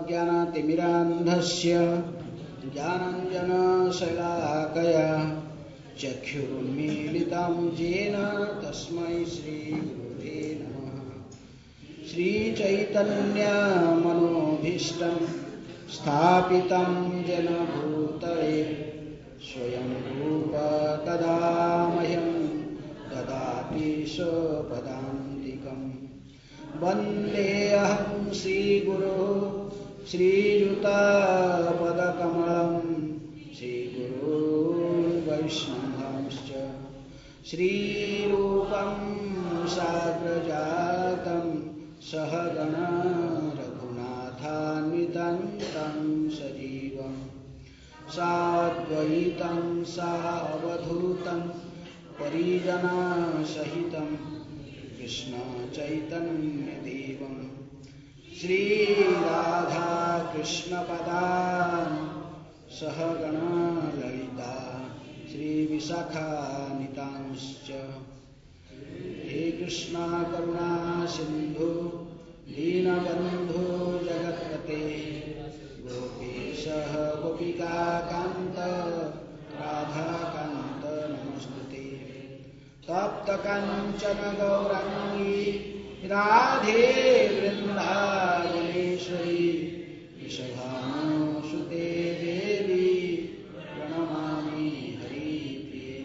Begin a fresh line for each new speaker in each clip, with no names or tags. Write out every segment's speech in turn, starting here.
ज्ञानातिमिरान्धस्य ज्ञानाञ्जनशलाकया चक्षुरुन्मीलितं येन तस्मै श्रीगुरुवे नमः। श्रीचैतन्यमनोभीष्टं स्थापितं येन भूतले स्वयं रूप कदा मह्यं ददाति स्वपदान्तिकम्। वन्देऽहं श्रीगुरुः श्रीयुतापदकमलं श्रीगुरुर्वैष्णवंश्च श्रीरूपं साग्रजातं सहगणा रघुनाथान्वितं तं सजीवं साद्वैतं सावधूतं परिजनसहितं कृष्ण चैतन्यदेवं श्रीराधा कृष्णपदान् सहगणा ललिता श्रीविशाखान्वितांश्च। हे कृष्णा करुणा सिन्धु दीनबन्धु जगत्पते गोपीशः गोपिकान्त राधाकान्त नमोस्तुते। तप्तकाञ्चन गौराङ्गी राधे वृन्दावनेश्वरी वृषभानुसुते देवी प्रणमामि हरिप्रिये।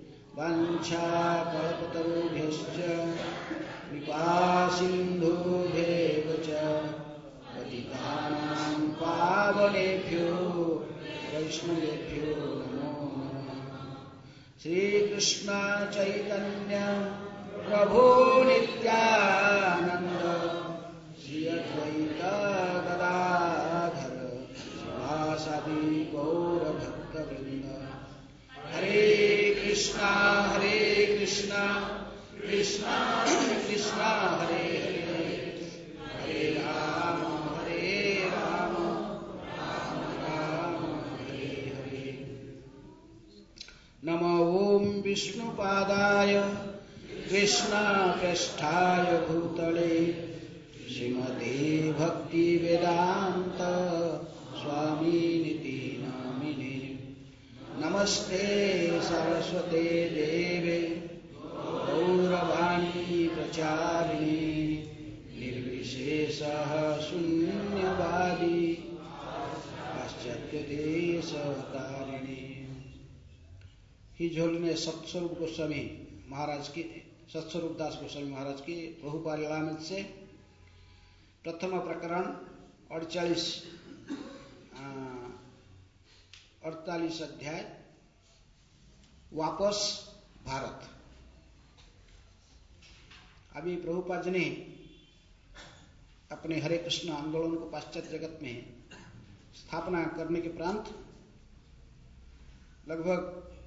वाञ्छाकल्पतरुभ्यश्च कृपासिन्धुभ्येव च पतितानां पावनेभ्यो वैष्णवेभ्यो नमो नमः। श्रीकृष्ण चैतन्य प्रभु नित्यानंद श्री अद्वैत गदाधर शिवासादि गौरभक्तवृंद। हरे कृष्णा कृष्णा कृष्णा हरे हरे हरे राम राम राम हरे हरे। नमो ओं विष्णुपादाय कृष्णप्रेष्ठाय भूतले श्रीमते भक्तिवेदान्त स्वामिनिति नामिने। नमस्ते सरस्वते देवे गौरवाणी प्रचारिणे निर्विशेषः शून्यवादी पाश्चात्यदेशतारिणे। हिजोल ने सत्स्वरूप गोस्वामी महाराज की सत्स्वरूप दास गोस्वामी महाराज की प्रभुपाद लीलामृत से प्रथम प्रकरण 48 अध्याय वापस भारत। अभी प्रभुपाद जी ने अपने हरे कृष्ण आंदोलन को पाश्चात्य जगत में स्थापना करने के उपरांत लगभग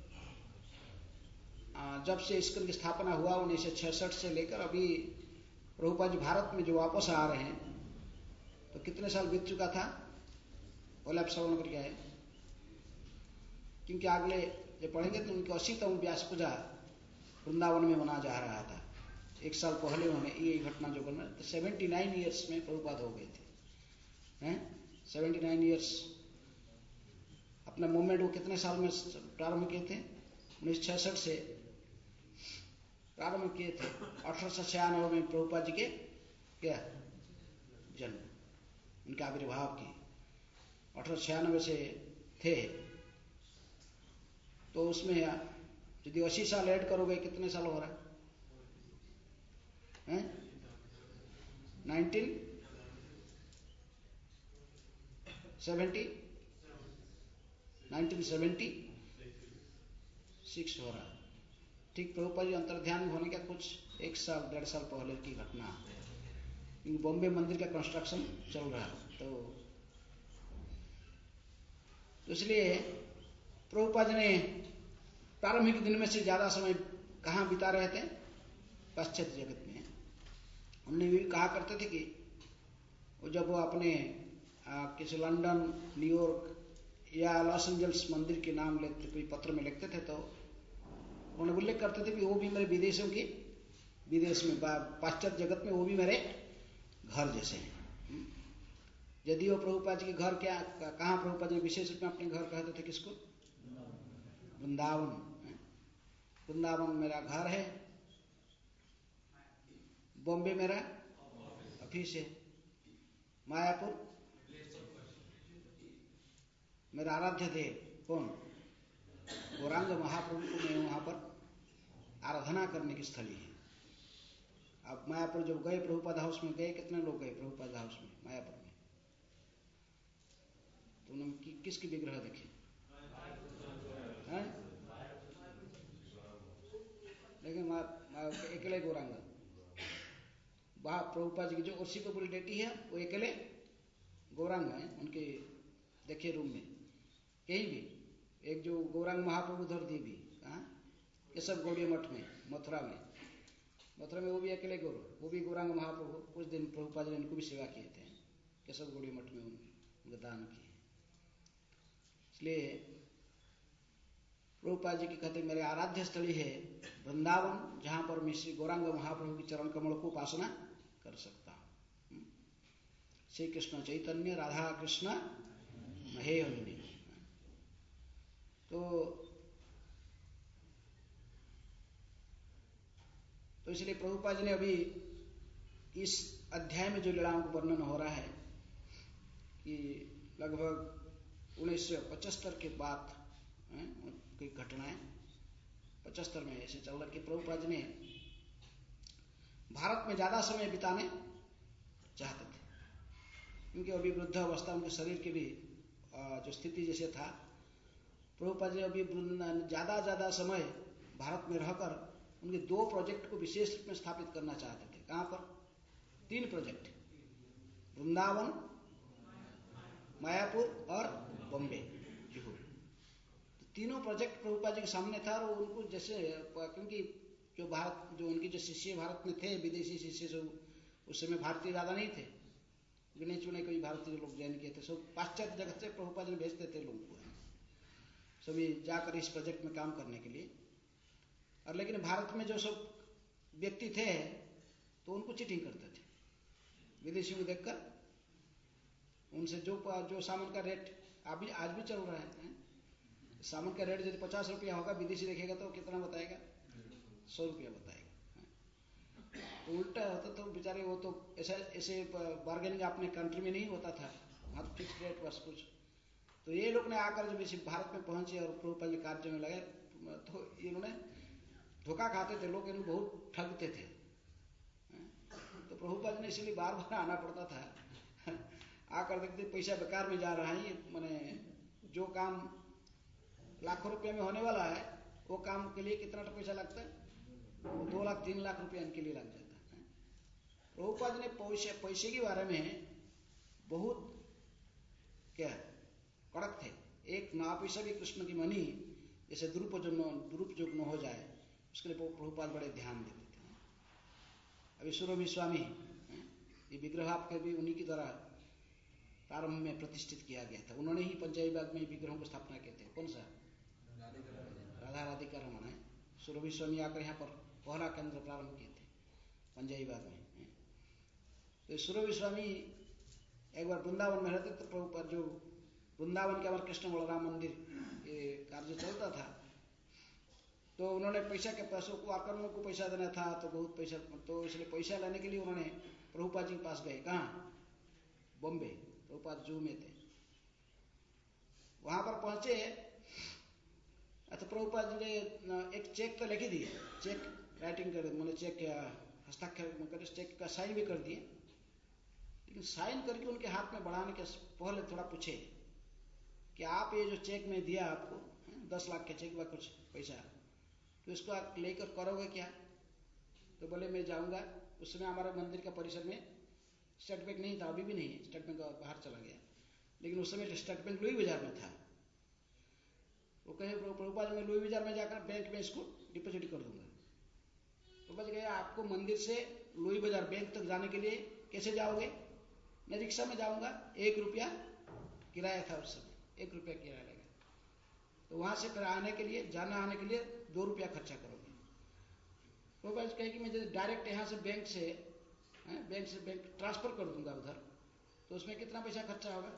जब से इसकी स्थापना हुआ 1966 से लेकर अभी प्रभुपाद जी भारत में जो वापस आ रहे हैं तो कितने साल बीत चुका था बोले आप श्रवण करके आए। क्योंकि अगले जब पढ़ेंगे तो उनकी 80तम व्यास पूजा वृंदावन में मना जा रहा था। एक साल पहले उन्होंने ये घटना जो करना तो 79 ईयर्स में प्रभुपाद हो गए थे हैं। 79 ईयर्स अपना मूवमेंट वो कितने साल में प्रारंभ किए थे 1966 से प्रारंभ किए थे। 1896 में प्रभुपाद जी के क्या जन्म उनका आविर्भाव की 1896 से थे। तो उसमें यदि 80 साल ऐड करोगे कितने साल हो रहा है 1976 हो रहा है। ठीक प्रभुपाद जी अंतर्ध्यान होने का कुछ 1 साल 1.5 साल पहले की घटना। बॉम्बे मंदिर का कंस्ट्रक्शन चल रहा है तो इसलिए प्रभुपाद जी ने प्रारंभिक दिन में से ज्यादा समय कहाँ बिता रहे थे पाश्चात्य जगत में। हमने भी कहा करते थे कि वो जब वो अपने किसी लंदन न्यूयॉर्क या लॉस एंजल्स मंदिर के नाम लेते कोई पत्र में लिखते थे तो उन्होंने उल्लेख करते थे कि वो भी मेरे विदेश में पाश्चात्य जगत में वो भी मेरे घर जैसे हैं। यदि वो प्रभुपाद जी के घर क्या कहाँ प्रभुपाद जी विशेष रूप में अपने घर कहते थे किसको? वृंदावन। वृंदावन मेरा घर है, बॉम्बे मेरा ऑफिस है, मायापुर मेरा आराध्य देव कौन? गौरांग महाप्रभु को मैं वहां पर आराधना करने की स्थली है। अब मायापुर जब गए प्रभुपाद हाउस में गए, कितने लोग गए प्रभुपाद हाउस में मायापुर में? तो उन्होंने किसकी विग्रह देखे? लेकिन अकेले गौरांग वहां प्रभुपाद जी की जो उसी को डेटी है वो अकेले गौरांग है। उनके देखिए रूम में कहीं भी एक जो गौरांग महाप्रभु उधर देवी कहाँ केशव गौड़ी मठ में मथुरा में वो भी अकेले वो भी गौरांग महाप्रभु। कुछ दिन प्रभुपाद जी ने इनको भी सेवा किए थे, केशव गौड़ी मठ में उनको दान किए। इसलिए प्रभुपाद जी की कहते मेरे आराध्य स्थली है वृंदावन, जहां पर मैं श्री गौरांग महाप्रभु की चरण कमल को उपासना कर सकता हूं। श्री कृष्ण चैतन्य राधा कृष्ण महेहन्नी। तो इसलिए प्रभुपाद जी ने अभी इस अध्याय में जो लीलाओं का वर्णन हो रहा है कि लगभग 1975 के बाद की घटनाएं 75 में ऐसे चल रहा कि प्रभुपाद जी ने भारत में ज्यादा समय बिताने चाहते थे, क्योंकि अभी वृद्ध अवस्था उनके शरीर की भी जो स्थिति जैसे था, प्रभुपाद जी अभी ज्यादा समय भारत में रहकर उनके 2 प्रोजेक्ट को विशेष रूप में स्थापित करना चाहते थे। कहां पर? 3 प्रोजेक्ट, वृंदावन, मायापुर और बॉम्बे जुहू। तो तीनों प्रोजेक्ट प्रभुपाद जी के सामने था और उनको जैसे क्योंकि जो उनके जो शिष्य भारत में थे, विदेशी शिष्य जो उस समय भारतीय ज्यादा नहीं थे, गिने चुने कोई भारतीय लोग ज्वाइन किए थे, सब पाश्चात्य जगत से प्रभुपाद जी भेजते थे लोगों को सभी जाकर इस प्रोजेक्ट में काम करने के लिए। और लेकिन भारत में जो सब व्यक्ति थे तो उनको चीटिंग करते थे, विदेशी को देखकर उनसे जो सामान का रेट आज भी चल रहा है, सामान का रेट यदि 50 रुपया होगा, विदेशी देखेगा तो कितना बताएगा? 100 रुपया बताएगा। तो उल्टा होता तो बेचारे वो तो ऐसे बार्गेनिंग अपने कंट्री में नहीं होता था, वहां तो फिक्स रेट बस कुछ। तो ये लोग ने आकर जब इसी भारत में पहुंचे और प्रभुपाद जी कार्य में लगे तो इन्होंने धोखा खाते थे, लोग इन्हें बहुत ठगते थे। तो प्रभुपाद जी ने इसलिए बार बार आना पड़ता था। आकर देखते पैसा बेकार में जा रहा है, माने जो काम लाखों रुपए में होने वाला है वो काम के लिए कितना पैसा लगता है? 2 लाख 3 लाख रुपया इनके लिए लग जाता है। प्रभुपाद जी ने पैसे के बारे में बहुत क्या कड़क थे। एक ना पैसा भी कृष्ण की मनी जैसे दुरुपयोग न हो जाए, उसके लिए प्रभुपाद बड़े ध्यान देते थे। अभी सुरभि स्वामी ये विग्रह आपके भी उन्हीं की द्वारा प्रारंभ में प्रतिष्ठित किया गया था। उन्होंने ही पंजाबी बाग में विग्रहों की स्थापना किए थे। कौन सा? राधा राधिका रमन है। सुरभि स्वामी आकर यहाँ पर पहला केंद्र प्रारंभ किए थे पंजाबी बाग में। तो सुरभि स्वामी एक बार वृंदावन में रहते तो प्रभुपाद जो वृंदावन के हमारे कृष्ण बलराम मंदिर ये कार्य चलता था, तो उन्होंने पैसों को आकर उनको पैसा देना था, तो बहुत पैसा, तो इसलिए पैसा लेने के लिए उन्होंने प्रभुपाद जी के पास गए। कहाँ? बॉम्बे। प्रभुपाद जू में थे। वहां पर पहुंचे तो प्रभुपाद जी ने एक चेक तो लिख ही दिए, चेक राइटिंग कर, मैंने चेक हस्ताक्षर कर चेक का साइन भी कर दिए, लेकिन साइन करके उनके हाथ में बढ़ाने के पहले थोड़ा पूछे कि आप ये जो चेक में दिया आपको 10 लाख के चेक व कुछ पैसा, तो इसको आप लेकर करोगे क्या? तो बोले मैं जाऊंगा। उस समय हमारे मंदिर का परिसर में स्टेट बैंक नहीं था, अभी भी नहीं है, स्टेट बैंक बाहर चला गया, लेकिन उस समय स्टेट बैंक लुई बाजार में था। वो कहे प्रभुपाद मैं लुई बाजार में जाकर बैंक में इसको डिपॉजिट कर दूंगा। तो बच गया, आपको मंदिर से लुई बाजार बैंक तक जाने के लिए कैसे जाओगे? मैं रिक्शा में जाऊंगा, 1 रुपया किराया था उस समय, 1 रुपया किराया लगेगा, तो वहां से आने के लिए, जाना आने के लिए 2 रुपया खर्चा करोगे। तो बस कहे कि मैं डायरेक्ट यहाँ से बैंक ट्रांसफर कर दूंगा उधर, तो उसमें कितना पैसा खर्चा होगा?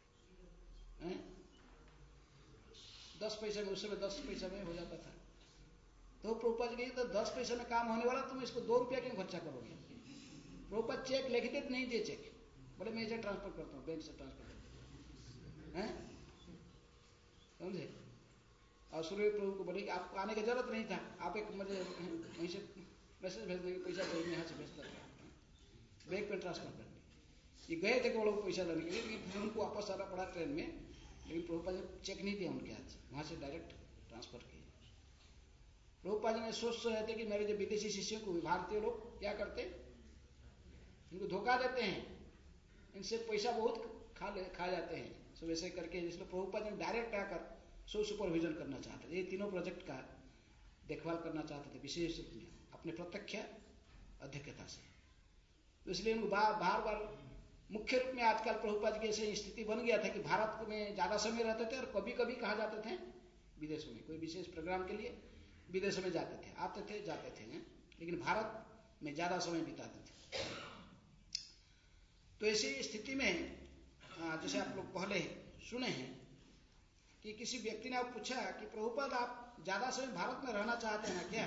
10 पैसे में, उस समय 10 पैसे में हो जाता था। तो प्रभुपाद जी तो 10 पैसे में काम होने वाला, तुम इसको 2 रुपया क्यों खर्चा करोगे? प्रभुपाद चेक लिख दे, नहीं दे चेक, बोले मैं इसे ट्रांसफर करता हूँ, बैंक से ट्रांसफर करता हूँ, समझे? और सूर्य प्रभु को बोले कि आपको आने की जरूरत नहीं था, आप एक मुझे वहीं से मैसेज भेज देंगे, पैसा चाहिए, यहाँ से भेजता था, बैंक में ट्रांसफर कर दी। ये गए थे केवल पैसा लेने के लिए, लेकिन फिर उनको वापस आना पड़ा ट्रेन में, लेकिन प्रभुपाद ने चेक नहीं दिया उनके हाथ से, वहां से डायरेक्ट ट्रांसफर किया। प्रभुपाद जी ने सोच रहे थे कि मेरे जो विदेशी शिष्यों को भारतीय लोग क्या करते, इनको धोखा देते हैं, इनसे पैसा बहुत खा जाते हैं, सब ऐसे करके। इसलिए प्रभुपाद जी डायरेक्ट आकर सुपरविजन करना चाहते थे, ये तीनों प्रोजेक्ट का देखभाल करना चाहते थे विशेष रूप में अपने प्रत्यक्ष अध्यक्षता से। तो इसलिए उनको बार बार मुख्य रूप में आजकल प्रभुपाद जी की ऐसी स्थिति बन गया था कि भारत में ज्यादा समय रहते थे, और कभी कभी कहा जाते थे विदेशों में, कोई विशेष प्रोग्राम के लिए विदेशों में जाते थे, आते थे जाते थे, लेकिन भारत में ज्यादा समय बिताते थे। तो ऐसी स्थिति में जैसे आप लोग पहले सुने हैं कि किसी व्यक्ति ने आप पूछा कि प्रभुपाद आप ज्यादा समय भारत में रहना चाहते हैं ना क्या?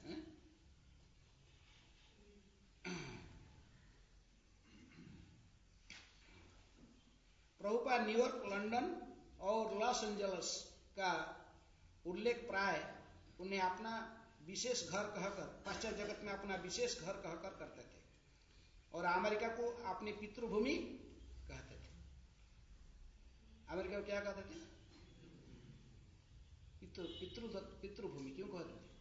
प्रभुपाद न्यूयॉर्क, लंदन और लॉस एंजल्स का उल्लेख प्राय उन्हें अपना विशेष घर कहकर, पाश्चात्य जगत में अपना विशेष घर कहकर करते थे, और अमेरिका को अपनी पितृभूमि कहते थे। अमेरिका को क्या कहते थे? पितृभूमि क्यों कहते थे?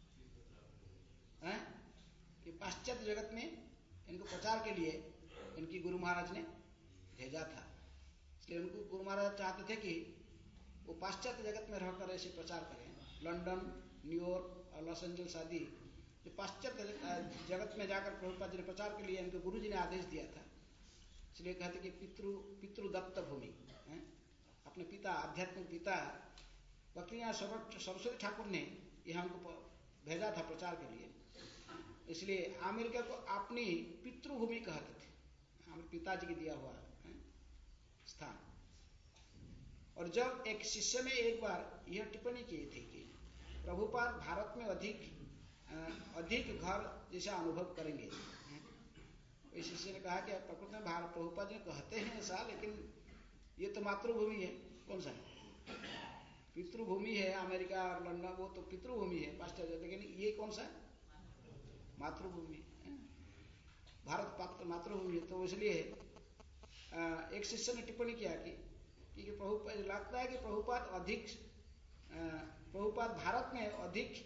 कि पाश्चात्य जगत में इनको प्रचार के लिए इनकी गुरु महाराज ने भेजा था, इसलिए उनको गुरु महाराज चाहते थे कि वो पाश्चात्य जगत में रहकर ऐसे प्रचार करें। लंदन, न्यूयॉर्क और लॉस एंजल्स आदि जो पाश्चात्य जगत में जाकर प्रभुपाद जी ने प्रचार के लिए इनको गुरु जी ने आदेश दिया था, इसलिए कहते कि पितृदत्त भूमि, अपने पिता, आध्यात्मिक पिता भक्तियां सरस्वती ठाकुर ने यहाँ उनको भेजा था प्रचार के लिए, इसलिए अमेरिका को अपनी पितृभूमि कहते थे, हमारे पिताजी के दिया हुआ स्थान। और जब एक शिष्य ने एक बार यह टिप्पणी की थी कि प्रभुपाद भारत में अधिक घर जैसा अनुभव करेंगे, इस शिष्य ने कहा कि प्रकृति में प्रभुपाद जी कहते हैं ऐसा, लेकिन ये तो मातृभूमि है, कौन सा पितृभूमि है? अमेरिका और लंदन वो तो पितृभूमि है पाश्चात्य, लेकिन ये कौन सा मातृभूमि है? भारत मातृभूमि है। तो इसलिए एक शिष्य ने टिप्पणी किया कि प्रभुपाद, लगता है कि प्रभुपाद भारत में अधिक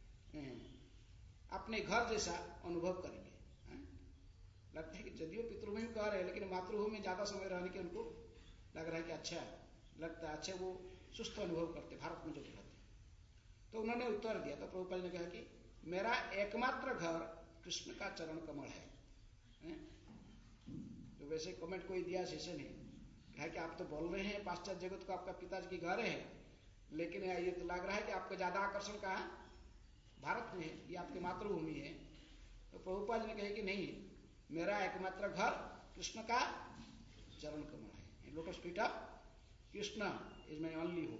अपने घर जैसा अनुभव करेंगे। लगता है कि यदिव पितृभूमि कह रहे हैं, लेकिन मातृभूमि में ज्यादा समय रहने के उनको लग रहा है कि अच्छा लगता है, अच्छा वो सुस्त अनुभव करते भारत में जो रहते। तो उन्होंने उत्तर दिया, तो प्रभुपाद ने कहा कि मेरा एकमात्र घर कृष्ण का चरण कमल है। तो वैसे कमेंट कोई दिया शिष्य ने, कहा कि आप तो बोल रहे हैं पाश्चात्य जगत को आपका पिताजी की घर है, लेकिन ये तो लग रहा है कि आपका ज्यादा आकर्षण कहाँ भारत में है, ये आपकी मातृभूमि है। तो प्रभुपाद ने कहा कि नहीं, मेरा एकमात्र घर कृष्ण का चरण कमल है, lotus feet of Krishna is my only home.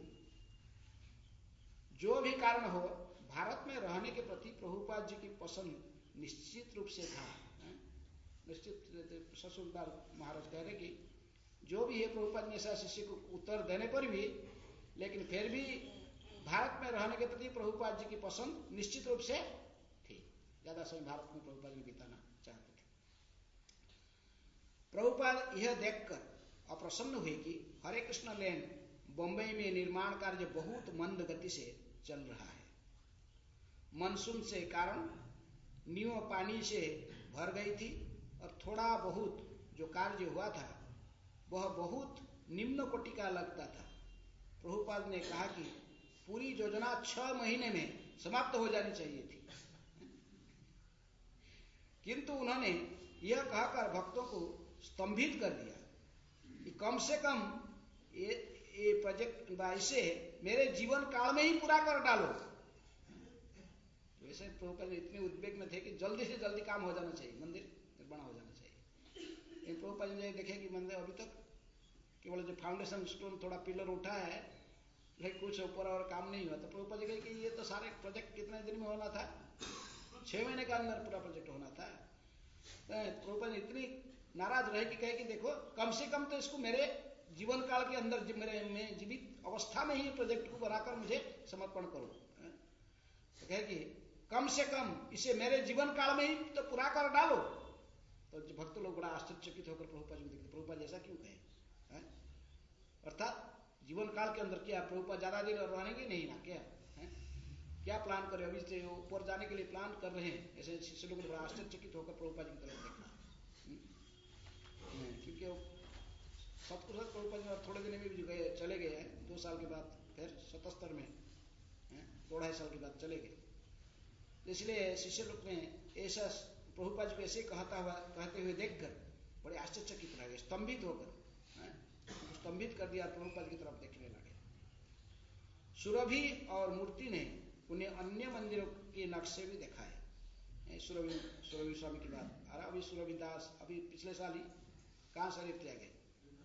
जो भी कारण हो, भारत में रहने के प्रति प्रभुपाद जी की पसंद निश्चित रूप से था। निश्चित ससुरदार महाराज कह रहे कि जो भी है प्रभुपाद ने ऐसा शिष्य को उत्तर देने पर भी, लेकिन फिर भी भारत में रहने के प्रति प्रभुपाद जी की पसंद निश्चित रूप से थी, ज्यादा समय भारत में प्रभुपाद जी बिताना चाहते थे। प्रभुपाद यह देखकर अप्रसन्न हुए कि हरे कृष्ण लेन बंबई में निर्माण कार्य बहुत मंद गति से चल रहा है। मानसून से कारण नींव पानी से भर गई थी, और थोड़ा बहुत जो कार्य हुआ था वह बहुत निम्न कोटि का लगता था। प्रभुपाद ने कहा कि पूरी योजना 6 महीने में समाप्त हो जानी चाहिए थी, किंतु उन्होंने यह कहकर भक्तों को स्तंभित कर दिया कि कम से कम ये प्रोजेक्ट इसे मेरे जीवन काल में ही पूरा कर डालो। वैसे प्रभुपाद इतने उद्वेग में थे कि जल्दी से जल्दी काम हो जाना चाहिए, मंदिर निर्माण हो जाना चाहिए। प्रभुपाद जी देखे कि मंदिर अभी तक केवल जो फाउंडेशन स्टोन थोड़ा पिलर उठा है, लेकिन कुछ ऊपर और काम नहीं हुआ। तो प्रभुपाद जी कहे कि ये तो सारे प्रोजेक्ट कितने दिन में होना था, 6 महीने के अंदर पूरा प्रोजेक्ट होना था। प्रभुपाद जी इतनी नाराज रहे कि कहे कि देखो कम से कम तो इसको मेरे जीवन काल के अंदर, मेरे में जीवित अवस्था में ही प्रोजेक्ट को बनाकर मुझे समर्पण करो। तो कहे कि कम से कम इसे मेरे जीवन काल में ही तो पूरा कर डालो। तो भक्त लोग बड़ा आश्चर्यचकित होकर प्रभुपाद जी को देखते, प्रभुपाद ऐसा क्यों कहे? अर्थात जीवन काल के अंदर क्या प्रभुपाद ज्यादा दिन रहेंगे नहीं ना, क्या है? क्या प्लान करे, अभी से ऊपर जाने के लिए प्लान कर रहे हैं। ऐसे शिष्य लोग बड़ा आश्चर्यचकित होकर प्रभुपाद जी की तरफ देखना, क्योंकि सतकुशल प्रभुपाद जी थोड़े दिन में भी गए, चले गए हैं 2 साल के बाद, फिर 77 में 2.5 साल के बाद चले गए। इसलिए शिष्य लोग ने ऐसा प्रभुपाद जी को ऐसे कहते हुए देखकर बड़े आश्चर्यचकित रह गए, स्तंभित होकर स्तंभित कर दिया, प्रभुपाद की तरफ देखने लगे। सुरभि और मूर्ति ने उन्हें अन्य मंदिरों के नक्शे भी दिखाए। सुरभि स्वामी की बात, अरे अभी सुरभि दास अभी पिछले साल ही कहाँ शरीर त्याग गए?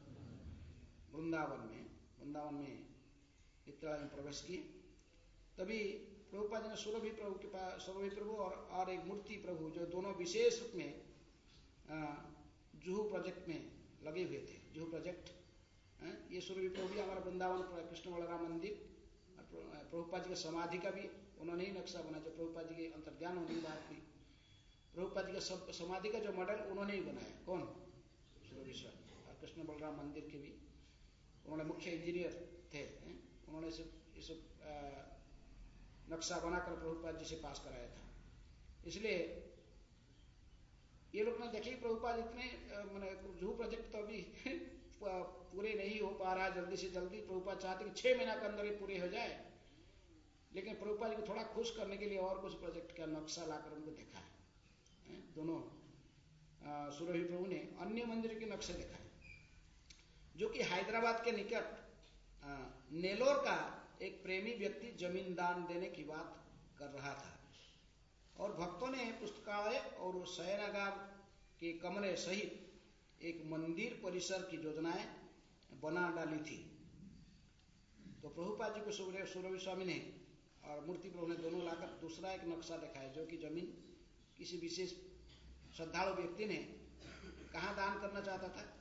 वृंदावन में इतना में प्रवेश किए। तभी प्रभुपाद जी ने सुरभि प्रभु के पास, सुरभि प्रभु और एक मूर्ति प्रभु, जो दोनों विशेष रूप में जुहू प्रोजेक्ट में लगे हुए थे। जुहू प्रोजेक्ट, ये सुरभि प्रभु भी हमारा वृंदावन कृष्ण बलराम मंदिर, प्रभुपाद जी की समाधि का भी उन्होंने ही नक्शा बनाया। जो प्रभुपाद जी के अंतर्ध्यान होने की बात हुई, प्रभुपाद जी का समाधि का जो मॉडल उन्होंने ही बनाया। कौन? सुरभि स्वामी। और कृष्ण बलराम मंदिर के भी उन्होंने मुख्य इंजीनियर थे। उन्होंने इस नक्शा बनाकर प्रभुपाद जी से पास कराया था। इसलिए ये लोग ने देखे प्रभुपाद इतने मैंने जुहू प्रोजेक्ट तो अभी पूरे नहीं हो पा रहा है, जल्दी से जल्दी प्रभुपाद चाहते कि 6 महीना के अंदर ही पूरे हो जाए। लेकिन प्रभुपाद जी को थोड़ा खुश करने के लिए और कुछ प्रोजेक्ट का नक्शा लाकर उनको देखा है। दोनों सुरभि प्रभु ने अन्य मंदिर के नक्शे दिखाए, जो कि हैदराबाद के निकट नेलोर का एक प्रेमी व्यक्ति जमीन दान देने की बात कर रहा था, और भक्तों ने पुस्तकालय और शयनागार के कमरे सहित एक मंदिर परिसर की योजनाएं बना डाली थी। तो प्रभुपाद जी को सुरभि स्वामी ने और मूर्ति प्रभु ने दोनों लाकर दूसरा एक नक्शा दिखाया, जो कि जमीन किसी विशेष श्रद्धालु व्यक्ति ने कहाँ दान करना चाहता था?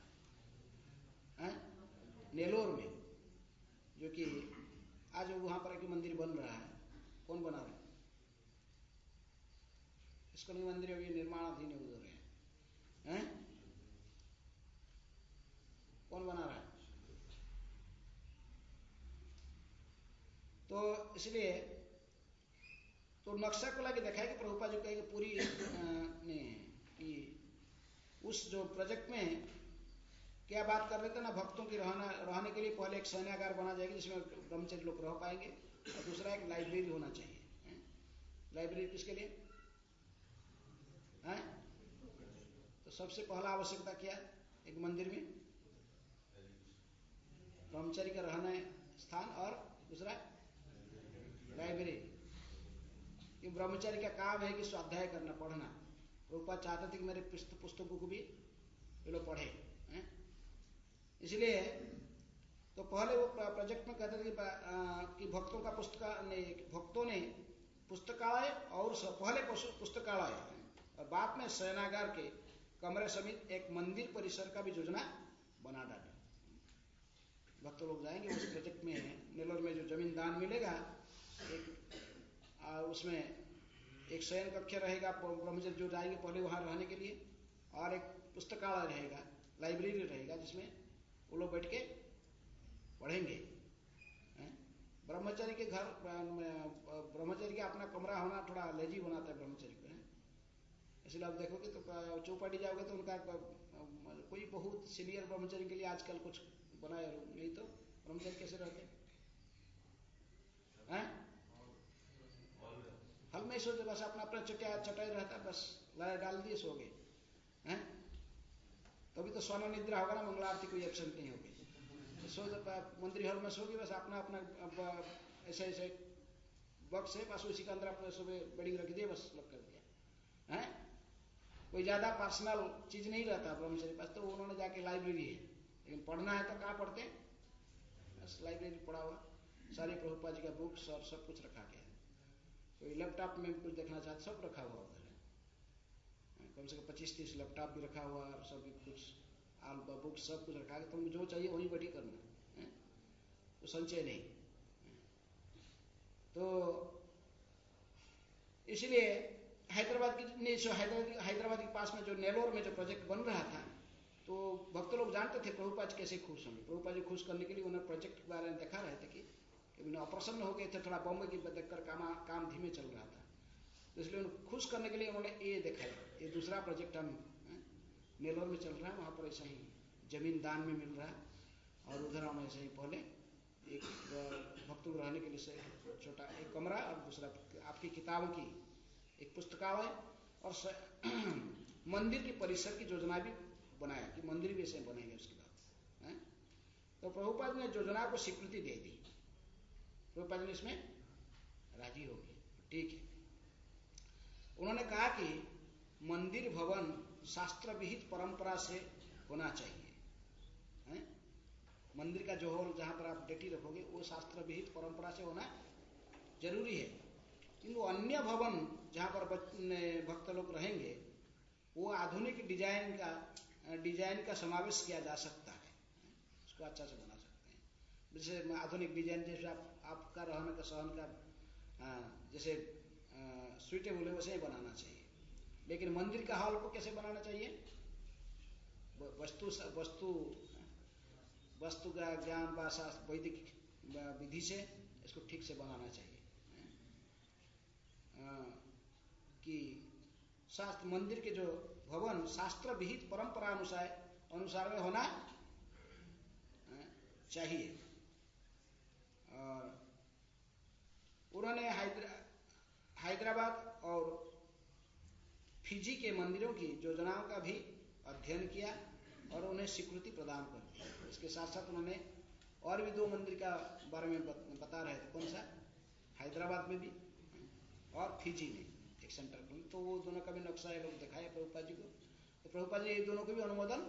नेलोर में, जो कि आज वहां पर एक मंदिर बन रहा है। कौन बना रहा है? इसको नहीं, मंदिर अभी निर्माणाधीन है उधर है। कौन बना रहा है? तो इसलिए तो नक्शा को लाके देखा है कि प्रभुपाद जी कहेंगे पूरी ने कि उस जो प्रोजेक्ट में क्या बात कर रहे थे ना, भक्तों की रहने के लिए पहले एक शयनागार बना जाएगी जिसमें ब्रह्मचारी लोग रह पाएंगे, और दूसरा एक लाइब्रेरी होना चाहिए। लाइब्रेरी किसके लिए है? तो सबसे पहला आवश्यकता क्या है एक मंदिर में? ब्रह्मचारी का रहना स्थान, और दूसरा लाइब्रेरी। ये ब्रह्मचारी का काम है कि स्वाध्याय करना, पढ़ना। प्रभुपाद चाहते थे कि मेरे पुस्तकों को भी ये लोग पढ़े। इसलिए तो पहले वो प्रोजेक्ट में कहते थे कि भक्तों का भक्तों ने पुस्तकालय और पहले पुस्तकालय और बाद में शयनागार के कमरे समेत एक मंदिर परिसर का भी योजना बना डाली। भक्त लोग जाएंगे उस प्रोजेक्ट में, नेलोर में जो जमीन दान मिलेगा, उसमें एक शयन कक्ष रहेगा, ब्रह्मचारी जो जाएंगे पहले वहां रहने के लिए, और एक पुस्तकालय रहेगा, लाइब्रेरी रहेगा, जिसमें वो लोग बैठ के पढ़ेंगे। ब्रह्मचारी के घर, ब्रह्मचारी का अपना कमरा होना थोड़ा लेजी बनाता है ब्रह्मचारी को। इसलिए आप देखोगे तो चौपाटी जाओगे तो उनका कोई बहुत सीनियर ब्रह्मचारी के लिए आजकल कुछ बनाया, नहीं तो ब्रह्मचारी कैसे रहते हैं? हल में सोते, बस अपना अपना चटाई रहता है, बस लड़ाई डाल दिए सो गए। तभी तो सोना निद्रा होगा ना, मंगला आरती कोई एब्सेंट नहीं होगी। सो मंदिर हॉल में सोगी, बस अपना अपना ऐसे ऐसे बक्स है, बस उसी के अंदर अपने सुबह बड़ी रख दिए, बस लग कर दिया है। कोई ज़्यादा पर्सनल चीज़ नहीं रहता ब्रह्मचर्य पास, तो उन्होंने जाके लाइब्रेरी है, लेकिन पढ़ना है तो कहाँ पढ़ते हैं, बस लाइब्रेरी पढ़ा हुआ, सारे प्रभुपाद जी का बुक्स और सब कुछ रखा गया है। कोई लैपटॉप में कुछ देखना चाहते सब रखा हुआ उधर है, कम से कम 25-30 लैपटॉप भी रखा हुआ और सब कुछ बुक सब कुछ रखा है, तुम जो चाहिए वहीं बैठी करना है, तो संचय नहीं। तो इसलिए हैदराबाद की जो हैदराबाद के पास में जो नेलोर में जो प्रोजेक्ट बन रहा था, तो भक्त लोग जानते थे प्रभुपाद कैसे खुश होंगे। प्रभुपाद जी खुश करने के लिए उन्होंने प्रोजेक्ट के बारे में देखा रहे थे कि उन्हें अप्रसन्न हो गए थे, थोड़ा बॉम्बे की देखकर काम धीमे चल रहा था, तो इसलिए उन्हें खुश करने के लिए उन्होंने ये दिखाया, ये दूसरा प्रोजेक्ट हम नेलोर में चल रहा है, वहाँ पर ऐसा ही जमीन दान में मिल रहा है, और उधर हम ऐसे ही पहले एक भक्त लोग रहने के लिए छोटा एक कमरा और दूसरा आपकी किताबों की एक पुस्तकालय और मंदिर के परिसर की योजना भी बनाया कि मंदिर भी ऐसे बनेंगे उसके बाद। तो प्रभुपाद ने योजना को स्वीकृति दे दी, प्रभुपाद ने इसमें राजी हो गए, ठीक है। उन्होंने कहा कि मंदिर भवन शास्त्र विहित परंपरा से होना चाहिए, मंदिर का जो हॉल जहाँ पर आप डेटी रखोगे वो शास्त्र विहित परंपरा से होना जरूरी है, किंतु अन्य भवन जहाँ पर भक्त लोग रहेंगे वो आधुनिक डिजाइन का समावेश किया जा सकता है, उसको अच्छा से बना सकते हैं। जैसे आधुनिक डिजाइन, जैसे आपका रहने का सहन का जैसे सुइटेबल है वैसे ही बनाना चाहिए। लेकिन मंदिर का हॉल को कैसे बनाना चाहिए, वस्तु का ज्ञान व वैदिक विधि से इसको ठीक से बनाना चाहिए, कि शास्त्र मंदिर के जो भवन शास्त्र विहित परंपरा अनुसार में होना चाहिए। और उन्होंने हैदराबाद और फिजी के मंदिरों की योजनाओं का भी अध्ययन किया और उन्हें स्वीकृति प्रदान कर दी। इसके साथ साथ उन्होंने और भी 2 मंदिर का बारे में बता रहे थे, कौन सा, हैदराबाद में भी और फिजी में एक सेंटर खोल, तो वो दोनों का भी नक्शा ये लोग दिखाए प्रभुपाद जी को, तो प्रभुपाद जी ये दोनों को भी अनुमोदन,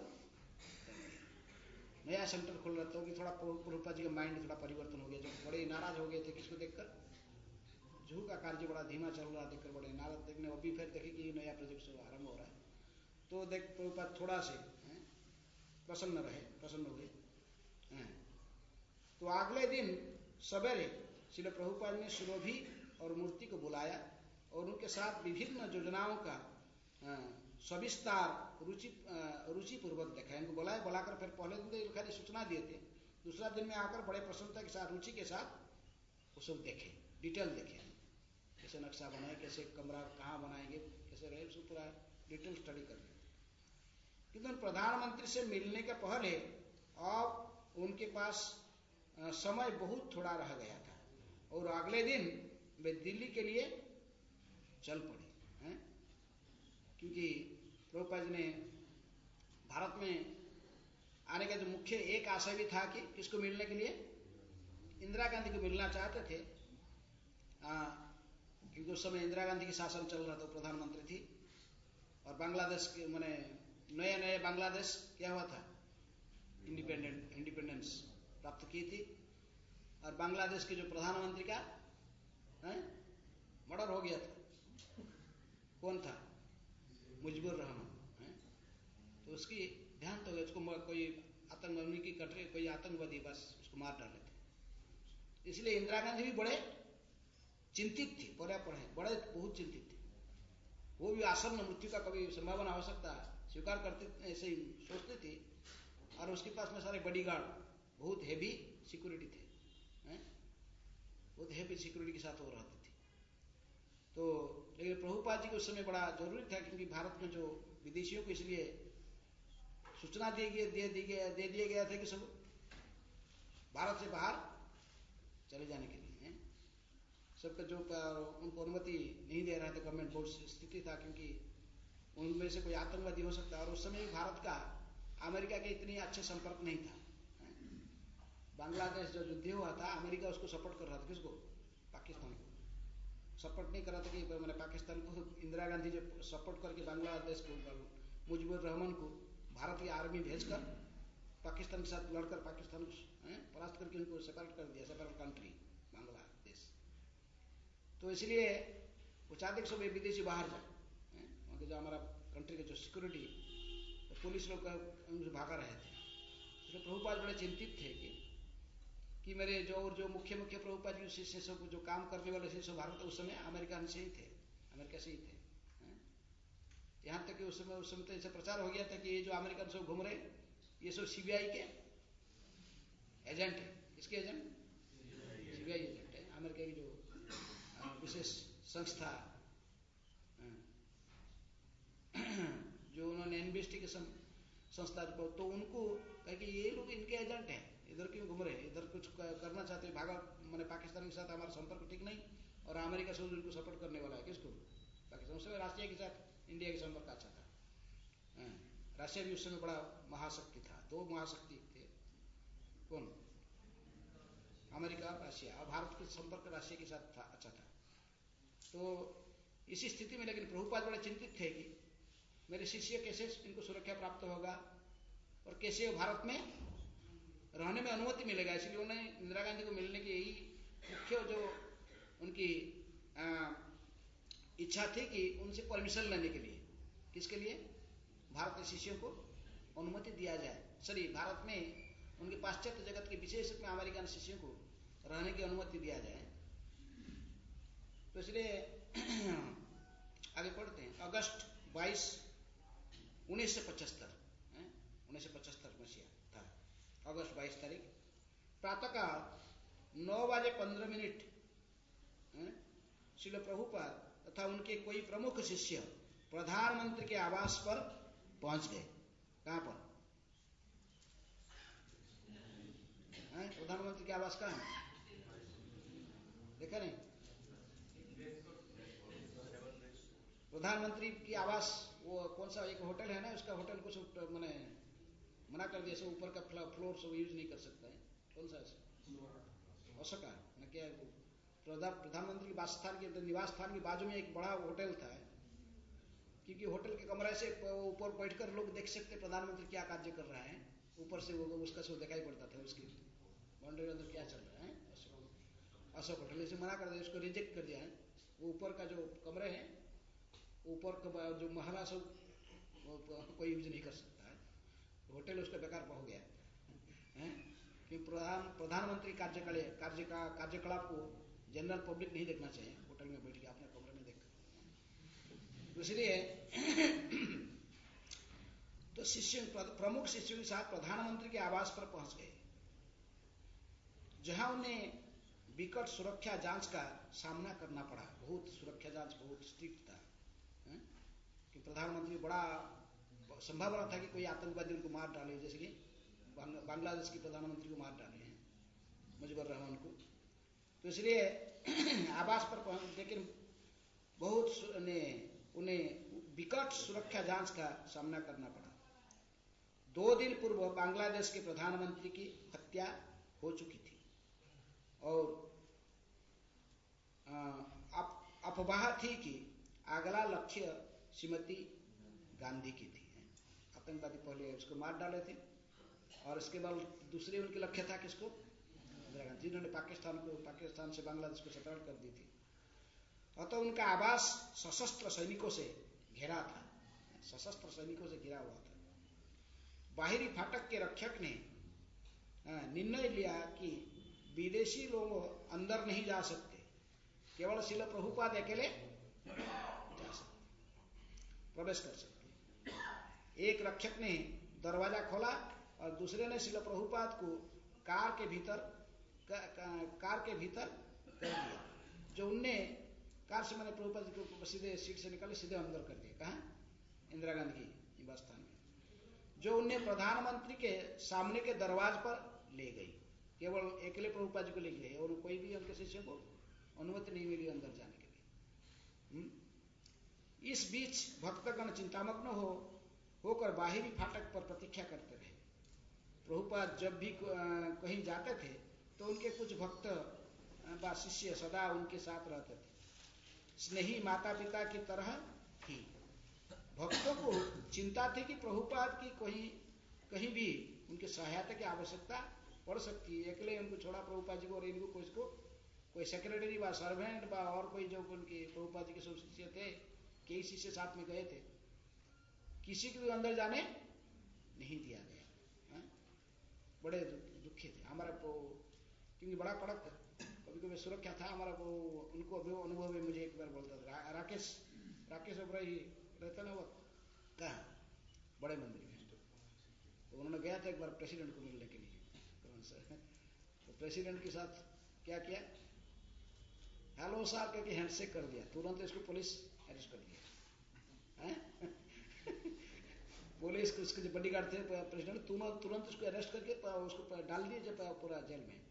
नया सेंटर खोल रहा था कि थोड़ा प्रभुपाद जी का माइंड थोड़ा परिवर्तन हो गया, जो बड़े नाराज हो गए थे किसको देखकर, जूहू का कार्य बड़ा धीमा चल रहा देखकर बड़े नाराज, देखने अभी फिर देखे कि नया प्रोजेक्ट से आरंभ हो रहा है, तो देख प्रभुपाद थोड़ा से प्रसन्न हुए। तो अगले दिन सवेरे श्रील प्रभुपाद ने सुरभि और मूर्ति को बुलाया और उनके साथ विभिन्न योजनाओं का सविस्तार रुचि पूर्वक देखा। इनको बुलाकर फिर पहले दिन तो खाली सूचना दिए थे, दूसरा दिन में आकर बड़े प्रसन्नता के साथ रुचि के साथ वो सब देखे, डिटेल देखे, कैसे नक्शा बनाए, कैसे कमरा कहाँ बनाएंगे, कैसे रहे, उसको पूरा डिटेल स्टडी कर रहे थे। किंतु प्रधानमंत्री से मिलने के पहले अब उनके पास समय बहुत थोड़ा रह गया था और अगले दिन वे दिल्ली के लिए चल पड़े हैं, क्योंकि प्रभुपाद जी ने भारत में आने का जो मुख्य एक आशय भी था कि किसको मिलने के लिए, इंदिरा गांधी को मिलना चाहते थे, क्योंकि उस समय इंदिरा गांधी की शासन चल रहा था, प्रधानमंत्री थी, और बांग्लादेश के माने नए बांग्लादेश क्या हुआ था, इंडिपेंडेंस प्राप्त की थी, और बांग्लादेश के जो प्रधानमंत्री का मर्डर हो गया था, कौन था, मुजिबुर रहमान, तो उसकी ध्यान तो उसको कोई आतंकवादी की कंट्री कोई आतंकवादी बस उसको मार डाले थे, इसलिए इंदिरा गांधी भी बड़े चिंतित थी, बड़े बहुत चिंतित थे, वो भी आसन्न मृत्यु का कभी संभावना हो सकता है स्वीकार करते, ऐसे ही सोचते थे, और उसके पास में सारे बॉडीगार्ड बहुत हेवी सिक्योरिटी थे, बहुत हेवी सिक्योरिटी के साथ वो रहते थे। तो लेकिन प्रभुपाद जी को उस समय बड़ा जरूरी था, क्योंकि भारत में जो विदेशियों को इसलिए सूचना दे दिए गया था कि सब भारत से बाहर चले जाने के लिए, सबका जो उनको अनुमति नहीं दे रहा था गवर्नमेंट, बहुत स्थिति था, क्योंकि उनमें से कोई आतंकवादी हो सकता है, और उस समय भारत का अमेरिका के इतने अच्छे संपर्क नहीं था। बांग्लादेश जो युद्ध हुआ था, अमेरिका उसको सपोर्ट कर रहा था, किसको, पाकिस्तान को, सपोर्ट नहीं करा था कि मैंने पाकिस्तान को, इंदिरा गांधी जो सपोर्ट करके बांग्लादेश को, मुजीबुर रहमान को भारत की आर्मी भेजकर पाकिस्तान के साथ लड़कर पाकिस्तान को परास्त करके उनको सेपरेट कर दिया, सेपरेट कंट्री बांग्लादेश। तो इसलिए वो चाहते कि सब विदेशी बाहर जाए, वहाँ के जो हमारा कंट्री के जो सिक्योरिटी तो पुलिस लोग उनसे भागा रहे थे। इसलिए प्रभुपाद बड़े चिंतित थे कि मेरे जो मुख्य प्रभुपाद जी शिष्य सब जो काम करने वाले शिष्य भारत उस समय अमेरिका से ही थे, अमेरिका से ही थे। यहाँ तक कि उस समय तो ऐसा प्रचार हो गया था कि ये जो अमेरिकन सब घूम रहे ये सब सीबीआई के एजेंट है। किसके एजेंट? सीबीआई एजेंट है, अमेरिका की जो विशेष संस्था जो उन्होंने इन्वेस्टिगेशन संस्था, तो उनको कहा कि ये लोग इनके एजेंट हैं, इधर क्यों घूम रहे हैं, इधर कुछ करना चाहते हैं, भागा मैंने पाकिस्तान के साथ हमारा संपर्क ठीक नहीं, और अमेरिका से उनको सपोर्ट करने वाला है। किसको? पाकिस्तान। उस समय रशिया के साथ इंडिया के संपर्क अच्छा था। रशिया भी उस समय बड़ा महाशक्ति था, दो महाशक्ति थे। कौन? अमेरिका और रशिया, और भारत के संपर्क रशिया के साथ था, अच्छा था। तो इसी स्थिति में लेकिन प्रभुपाद बड़े चिंतित थे कि मेरे शिष्य कैसे इनको सुरक्षा प्राप्त होगा और कैसे भारत में रहने में अनुमति मिलेगा। इसलिए उन्हें इंदिरा गांधी को मिलने की यही मुख्य जो उनकी इच्छा थी कि उनसे परमिशन लेने के लिए। किसके लिए? भारत के शिष्यों को अनुमति दिया जाए, सॉरी भारत में उनके पाश्चात्य जगत के विशेष रूप में अमेरिकन शिष्यों को रहने की अनुमति दिया जाए। तो इसलिए आगे पढ़ते हैं। अगस्त 22 1975 मसीहा था, अगस्त 22 तारीख प्रातःकाल 9:15 श्रील प्रभुपाद तथा उनके कोई प्रमुख शिष्य प्रधानमंत्री के आवास पर पहुंच गए। कहां पर? प्रधानमंत्री के आवास कहां है? देखा नहीं? प्रधानमंत्री की आवास वो कौन सा एक होटल है ना, उसका होटल कुछ मैंने मना कर दिया, सब ऊपर का फ्लोर सब यूज नहीं कर सकता है। कौन सा है? अशोका न क्या? प्रधानमंत्री के वासस्थान के निवास स्थान के बाजू में एक बड़ा होटल था, क्योंकि होटल के कमरे से ऊपर बैठकर लोग देख सकते प्रधानमंत्री क्या कार्य कर रहा है, ऊपर से वो उसका सब दिखाई पड़ता था, उसकी बाउंड्री अंदर क्या चल रहा है। अशोक होटल इसे मना कर दिया, उसको रिजेक्ट कर दिया है। वो ऊपर का जो कमरे हैं, ऊपर का जो महला सब कोई यूज नहीं कर सकता है, होटल उसका बेकार हो गया है कि प्रधानमंत्री कार्यकलाप को जनरल पब्लिक नहीं देखना चाहिए, होटल में बैठ के अपने कमरे में देख। इसलिए तो प्रमुख शिष्यों के साथ प्रधानमंत्री के आवास पर पहुंच गए, जहां उन्हें विकट सुरक्षा जांच का सामना करना पड़ा। बहुत सुरक्षा जांच बहुत स्ट्रिक्ट था कि प्रधानमंत्री बड़ा संभावना था कि कोई आतंकवादी उनको मार डाले, जैसे कि बांग्लादेश के प्रधानमंत्री को मार डाले हैं, मुजीबुर रहमान को। तो इसलिए आवास पर, लेकिन बहुत उन्हें विकट सुरक्षा जांच का सामना करना पड़ा। 2 दिन पूर्व बांग्लादेश के प्रधानमंत्री की हत्या हो चुकी थी और अफवाह थी कि अगला लक्ष्य श्रीमती गांधी की थी। आतंकवादी पहले उसको मार डाले थे और इसके बाद दूसरे उनके लक्ष्य था किसको? इंदिरा गांधी, जिन्होंने पाकिस्तान से बांग्लादेश को सेपरेट कर दी थी। अतः उनका आवास सशस्त्र सैनिकों से घिरा था, सशस्त्र सैनिकों से घिरा हुआ था। बाहरी फाटक के रक्षक ने निर्णय लिया कि विदेशी लोग अंदर नहीं जा सकते, केवल श्रील प्रभुपाद अकेले जा सकते, प्रवेश कर सकते। एक रक्षक ने दरवाजा खोला और दूसरे ने श्रील प्रभुपाद को कार के भीतर कर दिया। जो उनने कार से मैंने प्रभुपाद जी को सीधे सीट से निकाले, सीधे अंदर कर दिया। कहाँ? इंदिरा गांधी की निवास स्थान में। जो उन्हें प्रधानमंत्री के सामने के दरवाजे पर ले गई, केवल अकेले प्रभुपाद जी को ले गए और कोई भी उनके शिष्यों को अनुमति नहीं मिली अंदर जाने के लिए। इस बीच भक्तगण चिंतामग्न होकर बाहरी फाटक पर प्रतीक्षा करते रहे। प्रभुपाद जब भी कहीं जाते थे तो उनके कुछ भक्त व शिष्य सदा उनके साथ रहते थे। स्नेही माता पिता की तरह थी। भक्तों को चिंता थी कि प्रभुपाद की कहीं भी उनकी सहायता की आवश्यकता पड़ सकती है। अकेले उनको छोड़ा प्रभुपाद जी को, और इनको कोई सेक्रेटरी व सर्वेंट व और कोई जो उनके प्रभुपाद जी के सब शिष्य थे, कई शिष्य साथ में गए थे, किसी को भी अंदर जाने नहीं दिया गया। बड़े दुखी थे हमारा क्योंकि बड़ा कड़क कभी कभी सुरक्षा था हमारा को, उनको अनुभव में मुझे एक बार बोलता था राकेश ओबरा ही रहता ना, वो कहा बड़े मंदिर में, तो उन्होंने गया था एक बार प्रेसिडेंट को मिलने के लिए, तो प्रेसिडेंट के साथ क्या किया, हेलो सर करके हैंडशेक कर दिया, तुरंत इसको पुलिस अरेस्ट कर दिया। पुलिस को उसके जो बॉडीगार्ड थे प्रेसिडेंट, तुरंत उसको अरेस्ट करके उसको डाल दिए जब पूरा जेल में।